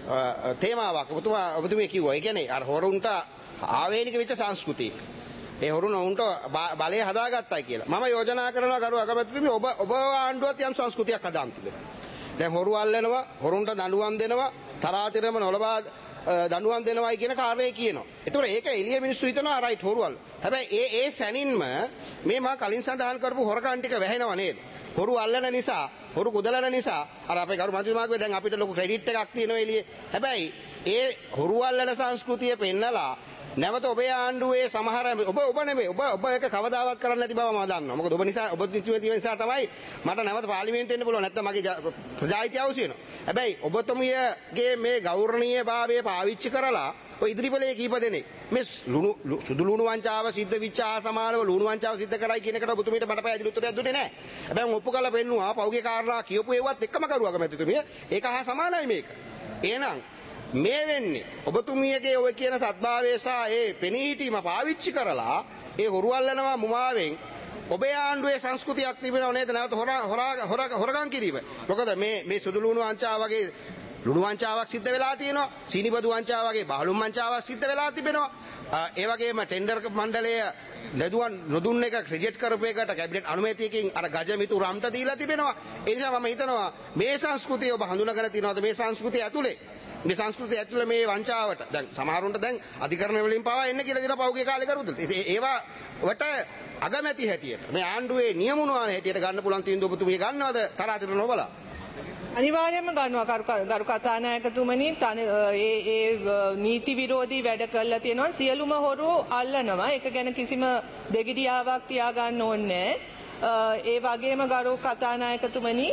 තේමාවක් ඔබතුමා ඔබතුමිය කිව්වා. ඒ කියන්නේ අර හොරුන්ට ආවේනික වෙච්ච සංස්කෘතිය. ඒ හොරුන් උන්ට බලය හදාගත්තයි කියලා. මම යෝජනා කරනවා කරු අගමැතිතුමිය ඔබ ඔබ ආණ්ඩුවත් යම් සංස්කෘතියක් හදාන්න තිබෙනවා. දැන් හොරු අල්ලනවා, හොරුන්ට දඬුවම් දෙනවා, තරාතිරම නොලබා දඬුවම් දෙනවායි කියන කාර්යය කියනවා. ඒතකොට ඒක එළිය මිනිස්සු හිතනවා රයිට් හොරුවල්. හැබැයි ඒ ඒ සැනින්ම මේ මා කලින් සඳහන් කරපු හොරකම් ටික වැහෙනව නේද? හොරු අල්ලන නිසා, හොරු කුදලන නිසා අර අපේ කරු මන්ත්‍රීතුමාගේ දැන් අපිට ලොකු ක්‍රෙඩිට් එකක් තියෙනවා එළියේ. හැබැයි ඒ හොරු අල්ලන සංස්කෘතිය පෙන්නලා නැවත ඔබේ ආණ්ඩුවේ සමහර ඔබ ඔබ නෙමෙයි ඔබ ඔබ ඒක කවදාවත් කරන්න නැති බව මම දන්නවා. මොකද ඔබ නිසා ඔබ නිතිමේ නිසා තමයි මට නැවත පාර්ලිමේන්තුවෙ එන්න පුළුවන්. නැත්නම් මගේ ප්‍රජායිතිය අවශ්‍ය වෙනවා. හැබැයි ඔබතුමියගේ මේ ගෞරවනීය භාවය පාවිච්චි කරලා ඔය ඉදිරිපලේ කීප දෙනෙක් මේ ලුණු සුදු ලුණු වංචාව සිද්ධ විච්ච ආ සමානව ලුණු වංචාව සිද්ධ කරයි කියන එකට ඔබතුමියට මට පැහැදිලි උත්තරයක් දුන්නේ නැහැ. හැබැයි ඔප්පු කරලා පෙන්නුවා පෞගේ කාරණා කියපු ඒවත් එක්කම කරුවා ගමැතිතුමිය. ඒක හා සමානයි මේක. එහෙනම් මේ වෙන්නේ ඔබතුමියගේ ඔය කියන සත්භාවය සහ ඒ පෙනී හිටීම පාවිච්චි කරලා ඒ හොරු අල්ලනවා මුමාවෙන් ඔබේ ආණ්ඩුවේ සංස්කෘතියක් තිබෙනව නේද නැවත හොරා හොරා හොරගම් කිරීම. මොකද මේ මේ සුදු ලුණු වංචාව වගේ ලුණු වංචාවක් සිද්ධ වෙලා තියෙනවා. සීනිබදු වංචාව වගේ බහලුම් වංචාවක් සිද්ධ වෙලා තිබෙනවා. ඒ වගේම ටෙන්ඩර් මණ්ඩලය ලැබුවන් නොදුන්න එක රිජෙක්ට් කරපු එකට කැබිනට් අනුමැතියකින් අර ගජමිතු රම්ට දීලා තිබෙනවා. ඒ නිසා මම හිතනවා මේ සංස්කෘතිය ඔබ හඳුනාගෙන තියනවාද මේ සංස්කෘතිය ඇතුලේ මේ සංස්කෘතිය ඇතුළේ මේ වංචාවට දැන් සමහරුන්ට දැන් අධිකරණ වලින් පවා එන්න කියලා දෙනවා පහුගිය කාලේ කරුදල්. ඉතින් ඒවා වට අගමැති හැටියට මේ ආණ්ඩුවේ නියමුණුවාන හැටියට ගන්න පුළුවන් තීන්දුව ඔබතුමිය ගන්නවද තරාතිර නොබලා? අනිවාර්යයෙන්ම ගන්නවා ගරු කතානායකතුමනි. ඒ ඒ නීති විරෝධී වැඩ කළා තියෙනවා. සියලුම හොරු අල්ලනවා. ඒක ගැන කිසිම දෙගිඩියාවක් තියාගන්න ඕනේ නැහැ. ඒ වගේම ගරු කතානායකතුමනි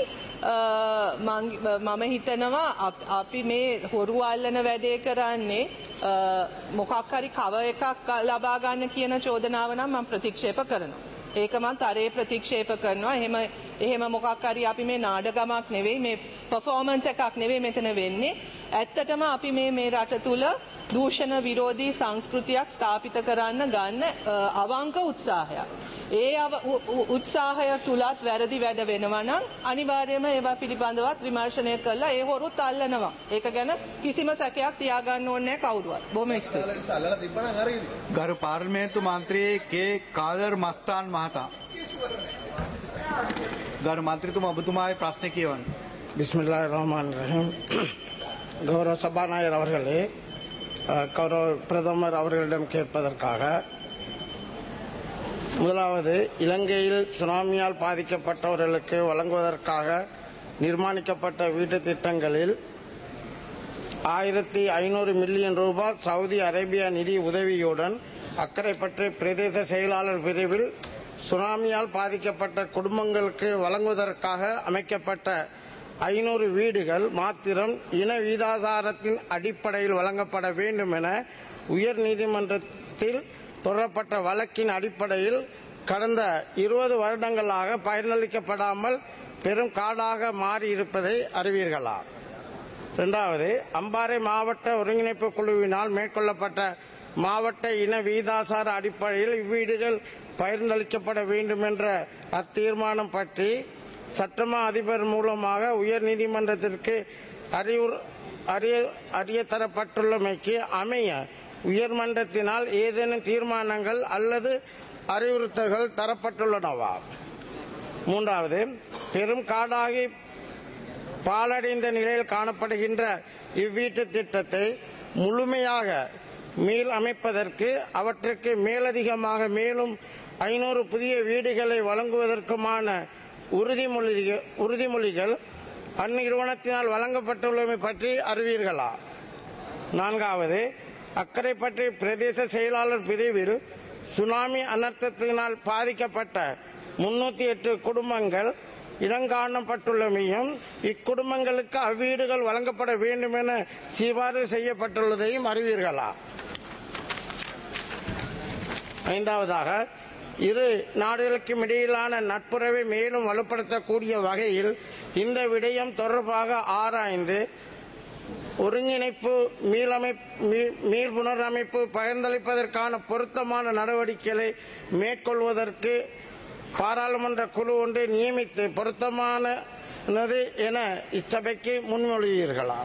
මම හිතනවා අපි මේ හොරු අල්ලන වැඩේ කරන්නේ මොකක් හරි කව එකක් ලබා ගන්න කියන චෝදනාව නම් මම ප්‍රතික්ෂේප කරනවා. ඒක මම තරේ ප්‍රතික්ෂේප කරනවා. එහෙම එහෙම මොකක් හරි අපි මේ නාඩගමක් නෙවෙයි මේ පර්ෆෝමන්ස් එකක් නෙවෙයි මෙතන වෙන්නේ. ඇත්තටම අපි මේ මේ රට තුල දූෂණ විරෝධී සංස්කෘතියක් ස්ථාපිත කරන්න ගන්න අවංක උත්සාහයක්. ඒ උත්සාහය තුලත් වැරදි වැඩ වෙනවා නම් අනිවාර්යයෙන්ම ඒවා පිළිබඳවත් විමර්ශනය කළා ඒ හොරුත් අල්ලනවා. ඒක ගැන කිසිම සැකයක් තියාගන්න ඕනේ නැහැ කවුරුවත්. බොහොම ස්තුතියි. ගරු පාර්ලිමේන්තු මන්ත්‍රී කේ කාදර් මස්තාන් මහතා. ගරු මන්ත්‍රීතුමා ඔබතුමාගේ ප්‍රශ්නේ කියවන්න. பிஸ்மில்லாஹிர் ரஹ்மானிர் ரஹீம். கௌரவ சபாநாயகர் அவர்களே, கௌரவ பிரதமர் அவர்களிடம் கேட்பதற்காக, முதலாவது இலங்கையில் சுனாமியால் பாதிக்கப்பட்டவர்களுக்கு வழங்குவதற்காக நிர்மாணிக்கப்பட்ட வீட்டு திட்டங்களில் ஆயிரத்தி ஐநூறு மில்லியன் ரூபாய் சவுதி அரேபியா நிதி உதவியுடன் அக்கரைப்பற்று பிரதேச செயலாளர் பிரிவில் சுனாமியால் பாதிக்கப்பட்ட குடும்பங்களுக்கு வழங்குவதற்காக அமைக்கப்பட்ட ஐநூறு வீடுகள் மாத்திரம் இன வீதாசாரத்தின் அடிப்படையில் வழங்கப்பட வேண்டும் என உயர் நீதிமன்றத்தில் தொடரப்பட்ட வழக்கின் அடிப்படையில் கடந்த இருபது வருடங்களாக பயனளிக்கப்படாமல் பெரும் காடாக மாறியிருப்பதை அறிவீர்களா? இரண்டாவது, அம்பாறை மாவட்ட ஒருங்கிணைப்பு குழுவினால் மேற்கொள்ளப்பட்ட மாவட்ட இன வீதாசார அடிப்படையில் இவ்வீடுகள் பகிர்ந்தளிக்கப்பட வேண்டும் என்ற அத்தீர்மானம் பற்றி சட்டமா அதிபர் மூலமாக உயர் நீதிமன்றத்திற்கு அறிய தரப்பட்டுள்ளமைக்கு அமைய உயர்மன்றத்தினால் ஏதேனும் தீர்மானங்கள் அல்லது அறிவுறுத்தல்கள் தரப்பட்டுள்ளனவா? மூன்றாவது, பெரும் காடாகி பாலடைந்த நிலையில் காணப்படுகின்ற இவ்வீட்டு திட்டத்தை முழுமையாக மீள் அமைப்பதற்கு அவற்றுக்கு மேலதிகமாக மேலும் ஐநூறு புதிய வீடுகளை வழங்குவதற்குமான உறுதிமொழி உறுதிமொழிகள் அந்நிறுவனத்தினால் வழங்கப்பட்டுள்ளமை பற்றி அறிவீர்களா? நான்காவது, அக்கரைப்பற்று பிரதேச செயலாளர் பிரிவில் சுனாமி அனர்த்தத்தினால் பாதிக்கப்பட்ட முன்னூத்தி எட்டு குடும்பங்கள் இனங்காணப்பட்டுள்ளமையும் இக்குடும்பங்களுக்கு அவ்வீடுகள் வழங்கப்பட வேண்டும் என சிபாரிசு செய்யப்பட்டுள்ளதையும் அறிவீர்களா? ஐந்தாவதாக, இரு நாடுகளுக்கும் இடையிலான நட்புறவை மேலும் வலுப்படுத்தக்கூடிய வகையில் இந்த விடயம் தொடர்பாக ஆராய்ந்து ஒருங்கிணைப்பு மீள் புனரமைப்பு பகிர்ந்தளிப்பதற்கான பொருத்தமான நடவடிக்கைகளை மேற்கொள்வதற்கு பாராளுமன்ற குழு ஒன்றை நியமித்து பொருத்தமானது என இச்சபைக்கு முன்மொழிவீர்களா?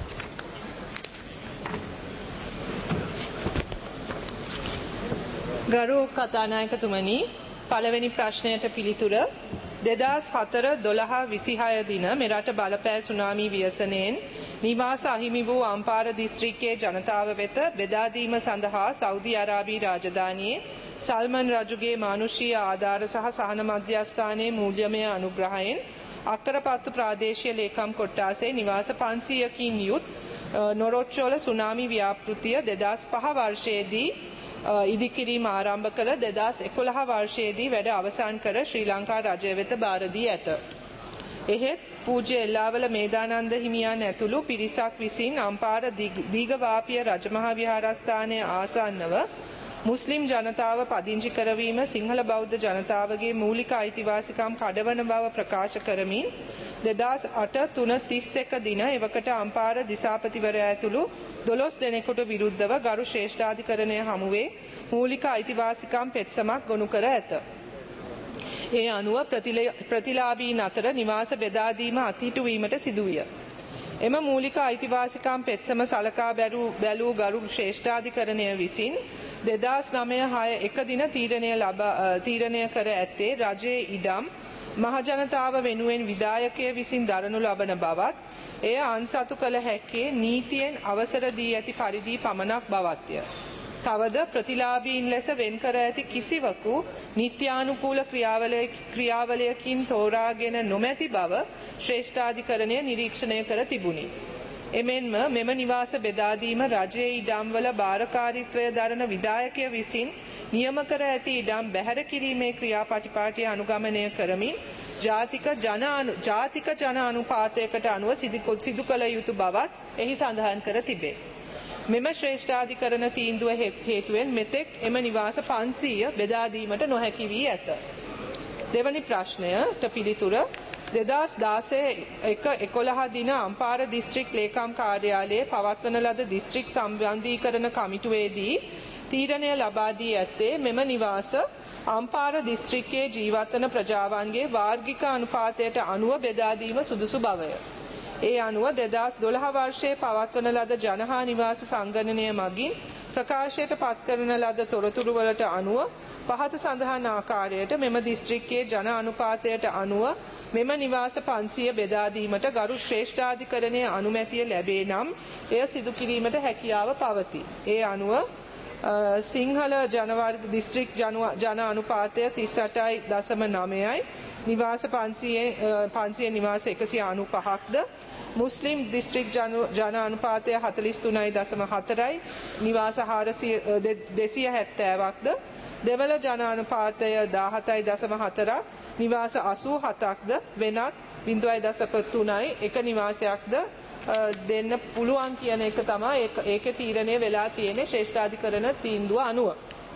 ගරු කතානායකතුමනි, පළවෙනි ප්‍රශ්නයට පිළිතුර දෙදහස් හතර දොළහ විසිහය දින මෙරට බලපෑ සුනාමි ව්‍යසනයෙන් නිවාස අහිමි වූ අම්පාර දිස්ත්‍රික්කයේ ජනතාව වෙත බෙදා දීම සඳහා සෞදි අරාබි රාජධානියේ සල්මන් රජුගේ මානුෂීය ආධාර සහ සහන මධ්‍යස්ථානයේ මූල්‍යමය අනුග්‍රහයෙන් අක්කරපත්තු ප්‍රාදේශීය ලේකම් කොට්ටාසේ නිවාස පන්සීයකින් යුත් නොරොච්චෝල සුනාමි ව්‍යාපෘතිය දෙදහස් පහ වර්ෂයේදී ඉදිකිරීම ආරම්භ කළ දෙදහස් එකොළහ වර්ෂයේදී වැඩ අවසන් කර ශ්‍රී ලංකා රජය වෙත බාර දී ඇත. එහෙත් පූජ්‍ය එල්ලාවල මේදානන්ද හිමියන් ඇතුළු පිරිසක් විසින් අම්පාර දීඝවාපිය රජමහා විහාරස්ථානයේ ආසන්නව මුස්ලිම් ජනතාව පදිංචි කරවීම සිංහල බෞද්ධ ජනතාවගේ මූලික අයිතිවාසිකම් කඩවන බව ප්‍රකාශ කරමින් දෙදහස් අට තුන තිස් එක දින එවකට අම්පාර දිසාපතිවරයා ඇතුළු දොළොස් දෙනෙකුට විරුද්ධව ගරු ශ්‍රේෂ්ඨාධිකරණය හමුවේ මූලික අයිතිවාසිකම් පෙත්සමක් ගොනු කර ඇත. ඒ අනුව ප්‍රතිලාභීන් අතර නිවාස බෙදා දීම අත්හිටුවීමට සිදුවිය. එම මූලික අයිතිවාසිකම් පෙත්සම සලකා බැලූ ගරු ශ්‍රේෂ්ඨාධිකරණය විසින් දෙදහස් නවය හය එක දින තීරණය ලබා තීරණය කර ඇත්තේ රජයේ ඉඩම් මහජනතාව වෙනුවෙන් විධායකය විසින් දරනු ලබන බවත් එය අන්සතු කළ හැක්කේ නීතියෙන් අවසර දී ඇති පරිදි පමණක් බවත්ය. තවද ප්‍රතිලාභීන් ලෙස වෙන් කර ඇති කිසිවකු නිත්‍යානුකූල ක්‍රියාවලයකින් තෝරාගෙන නොමැති බව ශ්‍රේෂ්ඨාධිකරණය නිරීක්ෂණය කර තිබුණි. එමෙන්ම මෙම නිවාස බෙදා දීම රජයේ ඉඩම්වල භාරකාරීත්වය දරන විධායකය විසින් නියම කර ඇති ඉඩම් බැහැර කිරීමේ ක්‍රියාපටිපාටිය අනුගමනය කරමින් ජාතික ජන ජාතික ජන අනුපාතයකට අනුව සිදු කළ යුතු බවත් එහි සඳහන් කර තිබේ. මෙම ශ්‍රේෂ්ඨාධිකරණ තීන්දුව හේතුවෙන් මෙතෙක් එම නිවාස පන්සීය බෙදා දීමට නොහැකි වී ඇත. දෙවැනි ප්‍රශ්නයට පිළිතුර දෙදහස් දාසය එක එකොළහ දින අම්පාර දිස්ත්‍රික් ලේකම් කාර්යාලයේ පවත්වන ලද දිස්ත්‍රික් සම්බන්ධීකරණ කමිටුවේදී තීරණය ලබා දී ඇත්තේ මෙම නිවාස අම්පාර දිස්ත්‍රික්කයේ ජීවත් වන ප්‍රජාවන්ගේ වාර්ගික අනුපාතයට අනුව බෙදා දීම සුදුසු බවය. ඒ අනුව දෙදහස් දොළහ වර්ෂයේ පවත්වන ලද ජනහා නිවාස සංගණනය මගින් ප්‍රකාශයට පත් කරන ලද තොරතුරු වලට අනුව පහත සඳහන් ආකාරයට මෙම දිස්ත්‍රික්කයේ ජන අනුපාතයට අනුව මෙම නිවාස පන්සිය බෙදා දීමට ගරු ශ්‍රේෂ්ඨාධිකරණයේ අනුමැතිය ලැබේ නම් එය සිදු කිරීමට හැකියාව පවතී. ඒ අනුව සිංහල ජනවර්ග දිස්ත්‍රික් ජන අනුපාතය තිස් අටයි දශම නවයයි නිවාස පන්සිය නිවාස එකසිය අනූපහක්ද මුස්ලිම් දිස්ත්‍රික් ජන අනුපාතය හතළිස් තුනයි දශම හතරයි නිවාස දෙසිය හැත්තෑවක්ද දෙවල ජන අනුපාතය දාහතයි දශම හතරක් නිවාස අසූ හතක්ද වෙනත් බිඳුවයි දශක තුනයි එක නිවාසයක්ද දෙන්න පුළුවන් කියන එක තමයි ඒකේ තීරණය වෙලා තියෙන්නේ ශ්‍රේෂ්ඨාධිකරණ තීන්දුව අනුව.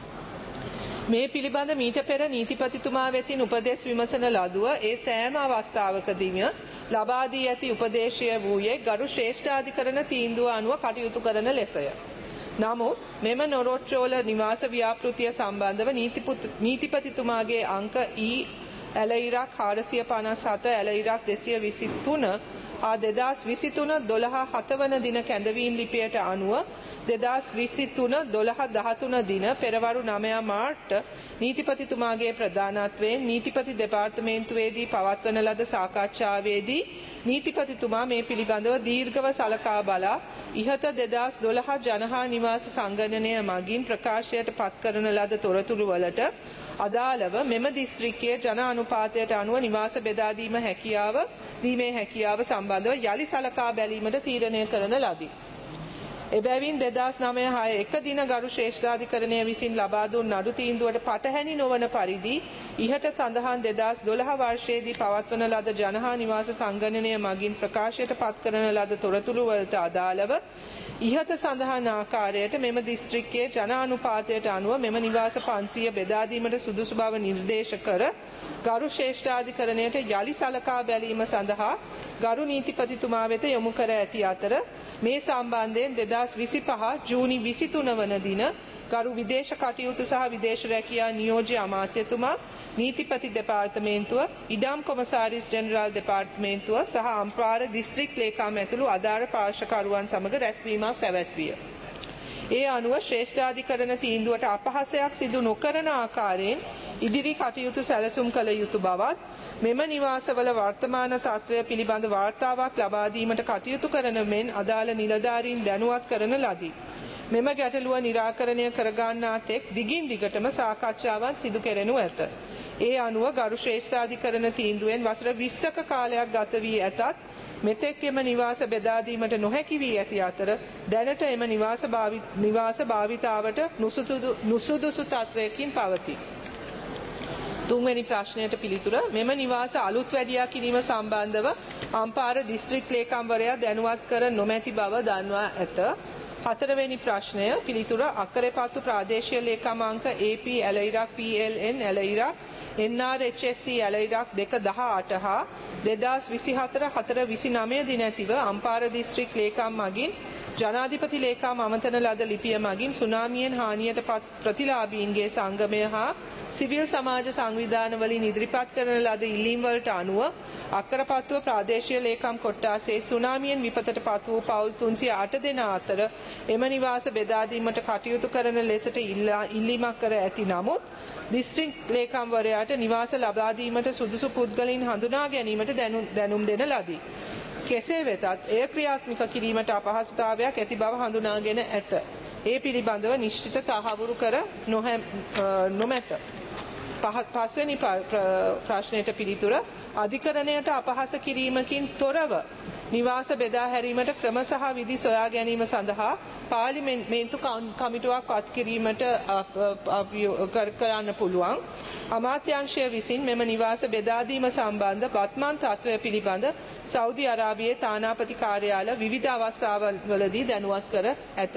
මේ පිළිබඳ මීට පෙර නීතිපතිතුමා වෙතින් උපදෙස් විමසන ලදුව ඒ සෑම අවස්ථාවකදීම ලබා දී ඇති උපදේශය වූයේ ගරු ශ්‍රේෂ්ඨාධිකරණ තීන්දුව අනුව කටයුතු කරන ලෙසය. නමුත් මෙම නොරොච්චෝල නිවාස ව්‍යාපෘතිය සම්බන්ධව නීතිපතිතුමාගේ අංක ඊ ඇල ඉරක් හාරසිය පනස් හත ඇල ඉරක් දෙසිය විසි තුන ආ දෙදහස් විසි තුන දොළහ හත වන දින කැඳවීම් ලිපියට අනුව දෙදහස් විසි තුන දොළහ දහතුන දින පෙරවරු නවය මාර්ට නීතිපතිතුමාගේ ප්‍රධානත්වයෙන් නීතිපති දෙපාර්තමේන්තුවේදී පවත්වන ලද සාකච්ඡාවේදී නීතිපතිතුමා මේ පිළිබඳව දීර්ඝව සලකා බලා ඉහත දෙදහස් දොළහ ජනහා නිවාස සංගණනය මගින් ප්‍රකාශයට පත් කරන ලද තොරතුරු වලට අදාළව මෙම දිස්ත්‍රික්කයේ ජන අනුපාතයට අනුව නිවාස බෙදා දීම හැකියාව දීමේ හැකියාව සම්බන්ධව යලි සලකා බැලීමට තීරණය කරන ලදී. එබැවින් දෙදහස් නවය හය එක දින ගරු ශ්‍රේෂ්ඨාධිකරණය විසින් ලබා දුන් නඩු තීන්දුවට පටහැනි නොවන පරිදි ඉහත සඳහන් දෙදහස් දොළහ වර්ෂයේදී පවත්වන ලද ජනහා නිවාස සංගණනය මගින් ප්‍රකාශයට පත් කරන ලද තොරතුරු වලට අදාළව ඉහත සඳහන් ආකාරයට මෙම දිස්ත්‍රික්කයේ ජන අනුපාතයට අනුව මෙම නිවාස පන්සිය බෙදා දීමට සුදුසු බව නිර්දේශ කර ගරු ශ්‍රේෂ්ඨාධිකරණයට යලි සලකා බැලීම සඳහා ගරු නීතිපතිතුමා වෙත යොමු කර ඇති අතර මේ සම්බන්ධයෙන් දෙදහස් විසිපහ ජූනි විසි තුන වන දින ගරු විදේශ කටයුතු සහ විදේශ රැකියා නියෝජ්‍ය අමාත්‍යතුමා නීතිපති දෙපාර්තමේන්තුව ඉඩම් කොමසාරිස් ජෙනරාල් දෙපාර්තමේන්තුව සහ අම්පාර දිස්ත්‍රික් ලේකම් ඇතුළු අදාළ පාර්ශවකරුවන් සමග රැස්වීමක් පැවැත්විය. ඒ අනුව ශ්‍රේෂ්ඨාධිකරණ තීන්දුවට අපහාසයක් සිදු නොකරන ආකාරයෙන් ඉදිරි කටයුතු සැලසුම් කළ යුතු බවත් මෙම නිවාසවල වර්තමාන තත්ත්වය පිළිබඳ වාර්තාවක් ලබා දීමට කටයුතු කරන මෙන් අදාළ නිලධාරීන් දැනුවත් කරන ලදී. මෙම ගැටලුව निराකරණය කරගන්නා තෙක් දිගින් දිගටම සාකච්ඡාවන් සිදු කෙරෙනු ඇත. ඒ අනුව ගරු ශ්‍රේෂ්ඨාධිකරණ තීන්දුවෙන් වසර විස්සක කාලයක් ගත වී ඇතත් මෙතෙක් එම නිවාස බෙදා දීමට නොහැකි වී ඇති අතර දැනට එම නිවාස භාවිත නිවාස භාවිතාවට නුසුදුසු තත්වයකින් පවතී. තුන්වැනි ප්‍රශ්නයට පිළිතුර මෙම නිවාස අලුත් වැඩියා කිරීම සම්බන්ධව අම්පාර දිස්ත්‍රික් ලේකම්වරයා දැනුවත් කර නොමැති බව දන්වා ඇත. හතරවෙනි ප්‍රශ්නය පිළිතුර අක්කරේපත්තු ප්‍රාදේශීය ලේකම් අංක A P ඇල ඉරක් P L N ඇල ඉරක් N R H S C ඇල ඉරක් දෙක දහඅට හා දෙදහස් විසිහතර හතර විසිනවය දින ඇතිව අම්පාර දිස්ත්‍රික් ලේකම් මගින් ජනාධිපති ලේකම් අමතන ලද ලිපිය මගින් සුනාමියෙන් හානියට පත් ප්‍රතිලාභීන්ගේ සංගමය හා සිවිල් සමාජ සංවිධාන වලින් ඉදිරිපත් කරන ලද ඉල්ලීම් වලට අනුව අක්කරපත්තුව ප්‍රාදේශීය ලේකම් කොට්ටාසේ සුනාමියෙන් විපතට පත් වූ පවුල් තුන්සිය අට දෙනා අතර එම නිවාස බෙදා දීමට කටයුතු කරන ලෙසට ඉල්ලීමක් කර ඇති නමුත් දිස්ත්‍රික් ලේකම්වරයාට නිවාස ලබා දීමට සුදුසු පුද්ගලයන් හඳුනා ගැනීමට දැනුම් දෙන ලදී. කෙසේ වෙතත් එය ක්‍රියාත්මක කිරීමට අපහසුතාවයක් ඇති බව හඳුනාගෙන ඇත. ඒ පිළිබඳව නිශ්චිත තහවුරු කර නොමැත. පස්වෙනි ප්‍රශ්නයට පිළිතුර අධිකරණයට අපහාස කිරීමකින් තොරව නිවාස බෙදා හැරීමට ක්‍රම සහ විධි සොයා ගැනීම සඳහා පාර්ලිමේන්තු කමිටුවක් පත් කිරීමට කරන්න පුළුවන්. අමාත්‍යාංශය විසින් මෙම නිවාස බෙදා දීම සම්බන්ධ වත්මන් තත්ත්වය පිළිබඳ සෞදි අරාබියේ තානාපති කාර්යාල විවිධ අවස්ථාවලදී දැනුවත් කර ඇත.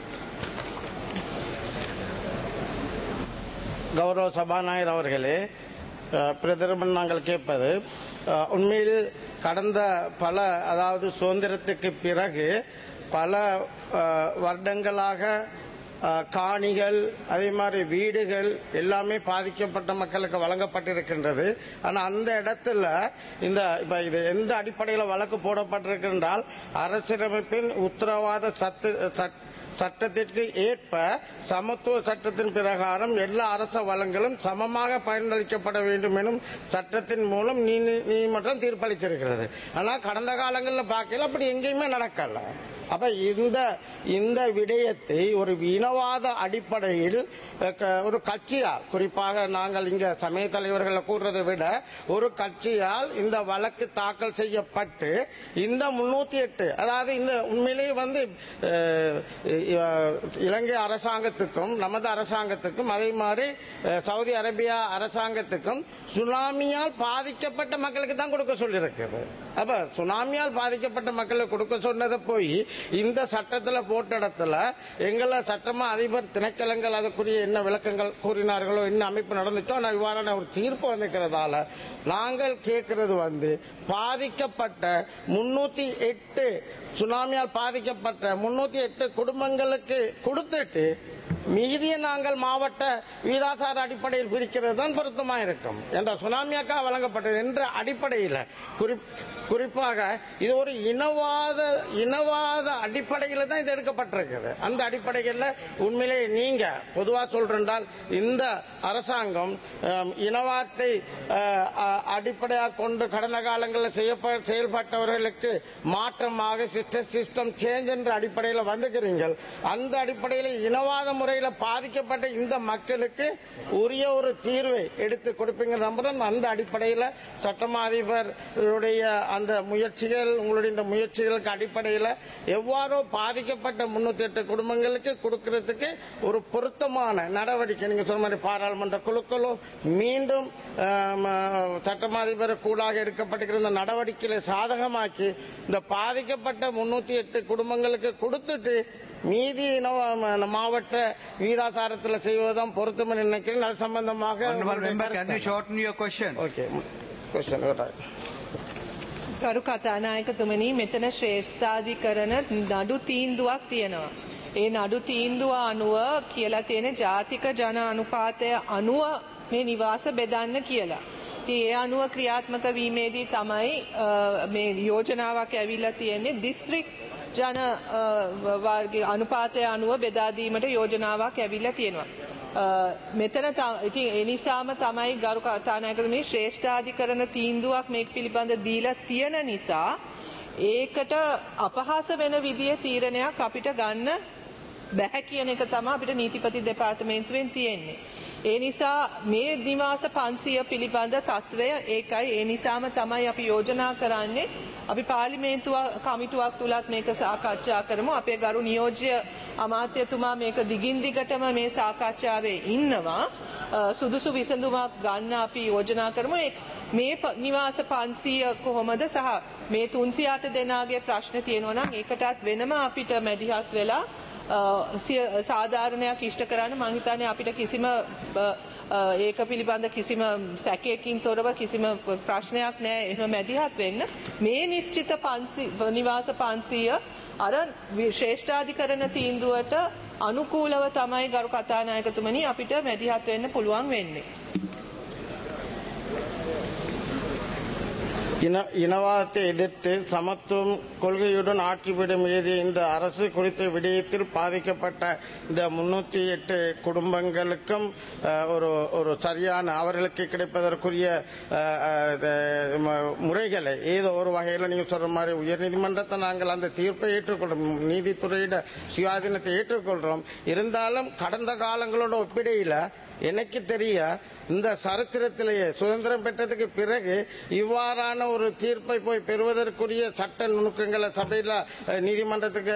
கௌரவ சபாநாயகர் அவர்களே, பிரதமர் நாங்கள் கேட்பது உண்மையில் கடந்த பல அதாவது சுதந்திரத்துக்கு பிறகு பல வருடங்களாக காணிகள் அதே மாதிரி வீடுகள் எல்லாமே பாதிக்கப்பட்ட மக்களுக்கு வழங்கப்பட்டிருக்கின்றது. ஆனால் அந்த இடத்துல இந்த இப்ப இது எந்த அடிப்படையில் வழக்கு போடப்பட்டிருக்கின்றால் அரசியலமைப்பின் உத்தரவாத சத்து சட்டத்திற்கு ஏற்ப சமத்துவ சட்டத்தின் பிரகாரம் எல்லா அரச வளங்களும் சமமாக பயனளிக்கப்பட வேண்டும் எனும் சட்டத்தின் மூலம் நீதிமன்றம் தீர்ப்பளித்திருக்கிறது. ஆனால் கடந்த காலங்களில் பார்க்கல அப்படி எங்கேயுமே நடக்கல. அப்ப இந்த இந்த விடயத்தை ஒரு இனவாத அடிப்படையில் ஒரு கட்சியால், குறிப்பாக நாங்கள் இங்க சமய தலைவர்களை கூறுறதை விட ஒரு கட்சியால் இந்த வழக்கு தாக்கல் செய்யப்பட்டு இந்த முன்னூத்தி எட்டு அதாவது இந்த உண்மையிலேயே வந்து இலங்கை அரசாங்கத்துக்கும் நமது அரசாங்கத்துக்கும் அதே மாதிரி சவுதி அரேபியா அரசாங்கத்துக்கும் சுனாமியால் பாதிக்கப்பட்ட மக்களுக்கு தான் கொடுக்க சொல்லியிருக்கிறது. அப்ப சுனாமியால் பாதிக்கப்பட்ட மக்களுக்கு கொடுக்க சொன்னதை போய் இந்த சட்டத்தில் போட்ட இடத்துல எங்களை சட்டமா அதிபர் திணைக்களங்கள் அதுக்குரிய என்ன விளக்கங்கள் கூறினார்களோ என்ன அமைப்பு நடந்துச்சோ ஆனால் இவ்வாறான ஒரு தீர்ப்பு வந்திருக்கிறதால நாங்கள் கேட்கிறது வந்து பாதிக்கப்பட்ட முன்னூத்தி எட்டு சுனாமியால் பாதிக்கப்பட்ட முன்னூத்தி எட்டு குடும்பங்களுக்கு கொடுத்துட்டு மீதியை நாங்கள் மாவட்ட வீதாசார அடிப்படையில் பிரிக்கிறது தான் பொருத்தமா இருக்கும் என்ற சுனாமியாக்கா வழங்கப்பட்டது என்ற அடிப்படையில் குறிப்பாக இது ஒரு இனவாத இனவாத அடிப்படையில் தான் இது எடுக்கப்பட்டிருக்குது. அந்த அடிப்படையில் உண்மையிலே நீங்க பொதுவாக சொல்றால் இந்த அரசாங்கம் இனவாதத்தை அடிப்படையாக கொண்டு கடந்த காலங்களில் செயல்பட்டவர்களுக்கு மாற்றமாக சிஸ்டம் சேஞ்ச் என்ற அடிப்படையில் வந்துக்கிறீர்கள். அந்த அடிப்படையில் இனவாத முறையில் பாதிக்கப்பட்ட இந்த மக்களுக்கு உரிய ஒரு தீர்வை எடுத்து கொடுப்பீங்க நம்புறோம். அந்த அடிப்படையில் சட்டமா அதிபருடைய அந்த முயற்சிகள் உங்களுடைய இந்த முயற்சிகளுக்கு அடிப்படையில் எவ்வாறோ பாதிக்கப்பட்ட முன்னூத்தி எட்டு குடும்பங்களுக்கு கொடுக்கிறதுக்கு ஒரு பொருத்தமான நடவடிக்கை நீங்க சொன்ன மாதிரி பாராளுமன்ற குழுக்களும் மீண்டும் சட்டமா அதிபர் கூடாக எடுக்கப்பட்டிருக்கிற இந்த நடவடிக்கைகளை சாதகமாக்கி இந்த பாதிக்கப்பட்ட முன்னூத்தி எட்டு குடும்பங்களுக்கு கொடுத்துட்டு மீதி மாவட்ட வீதாசாரத்தில் செய்வதுதான் பொருத்தம் நினைக்கிறேன். அது சம்பந்தமாக ගරු කතානායකතුමනි, මෙතන ශ්‍රේෂ්ඨාධිකරණ නඩු තීන්දුවක් තියෙනවා. ඒ නඩු තීන්දුව අනුව කියලා තියෙන ජාතික ජන අනුපාතය අනුව මේ නිවාස බෙදන්න කියලා. ඉතින් ඒ අනුව ක්‍රියාත්මක වීමේදී තමයි මේ යෝජනාවක් ඇවිල්ලා තියෙන්නේ දිස්ත්‍රික් ජන වර්ග අනුපාතය අනුව බෙදා දීමට යෝජනාවක් ඇවිල්ලා තියෙනවා. මෙතන ඉතින් ඒ නිසාම තමයි ගරු කතානායකතුමනි ශ්‍රේෂ්ඨාධිකරණ තීන්දුවක් මේක පිළිබඳ දීලා තියෙන නිසා ඒකට අපහාස වෙන විදිහේ තීරණයක් අපිට ගන්න බැහැ කියන එක තමයි අපිට නීතිපති දෙපාර්තමේන්තුවෙන් තියෙන්නේ. ඒ නිසා මේ නිවාස පන්සිය පිළිබඳ තත්වය ඒකයි. ඒ නිසාම තමයි අපි යෝජනා කරන්නේ අපි පාර්ලිමේන්තුව කමිටුවක් තුලත් මේක සාකච්ඡා කරමු. අපේ ගරු නියෝජ්‍ය අමාත්‍යතුමා මේක දිගින් දිගටම මේ සාකච්ඡාවේ ඉන්නවා. සුදුසු විසඳුමක් ගන්න අපි යෝජනා කරමු. මේ නිවාස පන්සිය කොහොමද සහ මේ තුන්සිය අට දෙනාගේ ප්‍රශ්න තියෙනවා නම් ඒකටත් වෙනම අපිට මැදිහත් වෙලා සාධාරණයක් ඉෂ්ට කරන්න මම හිතන්නේ අපිට කිසිම ඒක පිළිබඳ කිසිම සැකයකින් තොරව කිසිම ප්‍රශ්නයක් නැහැ එහෙම මැදිහත් වෙන්න. මේ නිශ්චිත නිවාස පන්සිය අර ශ්‍රේෂ්ඨාධිකරණ තීන්දුවට අනුකූලව තමයි ගරු කතානායකතුමනි අපිට මැදිහත් වෙන්න පුළුවන් වෙන්නේ. இன இனவாதத்தை எதிர்த்து சமத்துவம் கொள்கையுடன் ஆட்சிபீடம் ஏறிய இந்த அரசு குறித்த விடயத்தில் பாதிக்கப்பட்ட இந்த முன்னூத்தி எட்டு குடும்பங்களுக்கும் ஒரு ஒரு சரியான அவர்களுக்கு கிடைப்பதற்குரிய முறைகளை ஏதோ ஒரு வகையில் நீங்க சொல்ற மாதிரி உயர்நீதிமன்றத்தை நாங்கள் அந்த தீர்ப்பை ஏற்றுக்கொள்றோம், நீதித்துறையிட சுயாதீனத்தை ஏற்றுக்கொள்றோம். இருந்தாலும் கடந்த காலங்களோட ஒப்பிடையில எனக்கு தெரிய இந்த சரித்திரத்திலேயே சுதந்திரம் பெற்றதுக்கு பிறகு இவ்வாறான ஒரு தீர்ப்பை போய் பெறுவதற்குரிய சட்ட நுணுக்கங்களை சபையில் நீதிமன்றத்துக்கு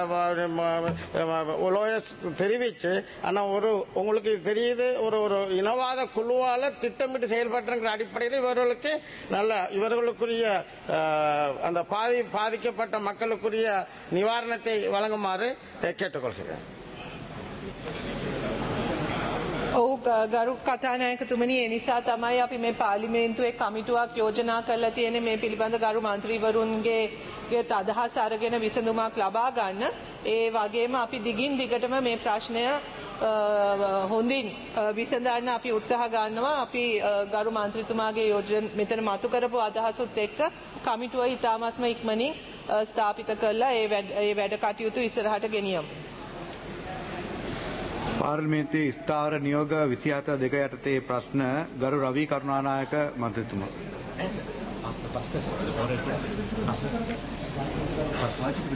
லோயர்ஸ் தெரிவிச்சு, ஆனால் ஒரு உங்களுக்கு தெரியுது ஒரு ஒரு இனவாத குழுவால திட்டமிட்டு செயல்பட்டுங்கிற அடிப்படையில் இவர்களுக்கு நல்ல இவர்களுக்குரிய அந்த பாதி பாதிக்கப்பட்ட மக்களுக்குரிய நிவாரணத்தை வழங்குமாறு கேட்டுக்கொள்கிறேன். ඔහු ගරු කතානායකතුමනි, ඒ නිසා තමයි අපි මේ පාර්ලිමේන්තුවේ කමිටුවක් යෝජනා කරලා තියෙන්නේ මේ පිළිබඳ ගරු මන්ත්‍රීවරුන්ගේ අදහස් අරගෙන විසඳුමක් ලබා ගන්න. ඒ වගේම අපි දිගින් දිගටම මේ ප්‍රශ්නය හොඳින් විසඳන්න අපි උත්සාහ ගන්නවා. අපි ගරු මන්ත්‍රීතුමාගේ යෝජන මෙතන මතු කරපු අදහසුත් එක්ක කමිටුව ඉතාමත්ම ඉක්මනින් ස්ථාපිත කරලා ඒ වැඩ කටයුතු ඉස්සරහට ගෙනියමු. පාර්ලිමේන්තුවේ ස්ථාවර නියෝග විසිහත දෙක යටතේ ප්‍රශ්න ගරු රවී කරුණානායක මන්ත්‍රීතුමා.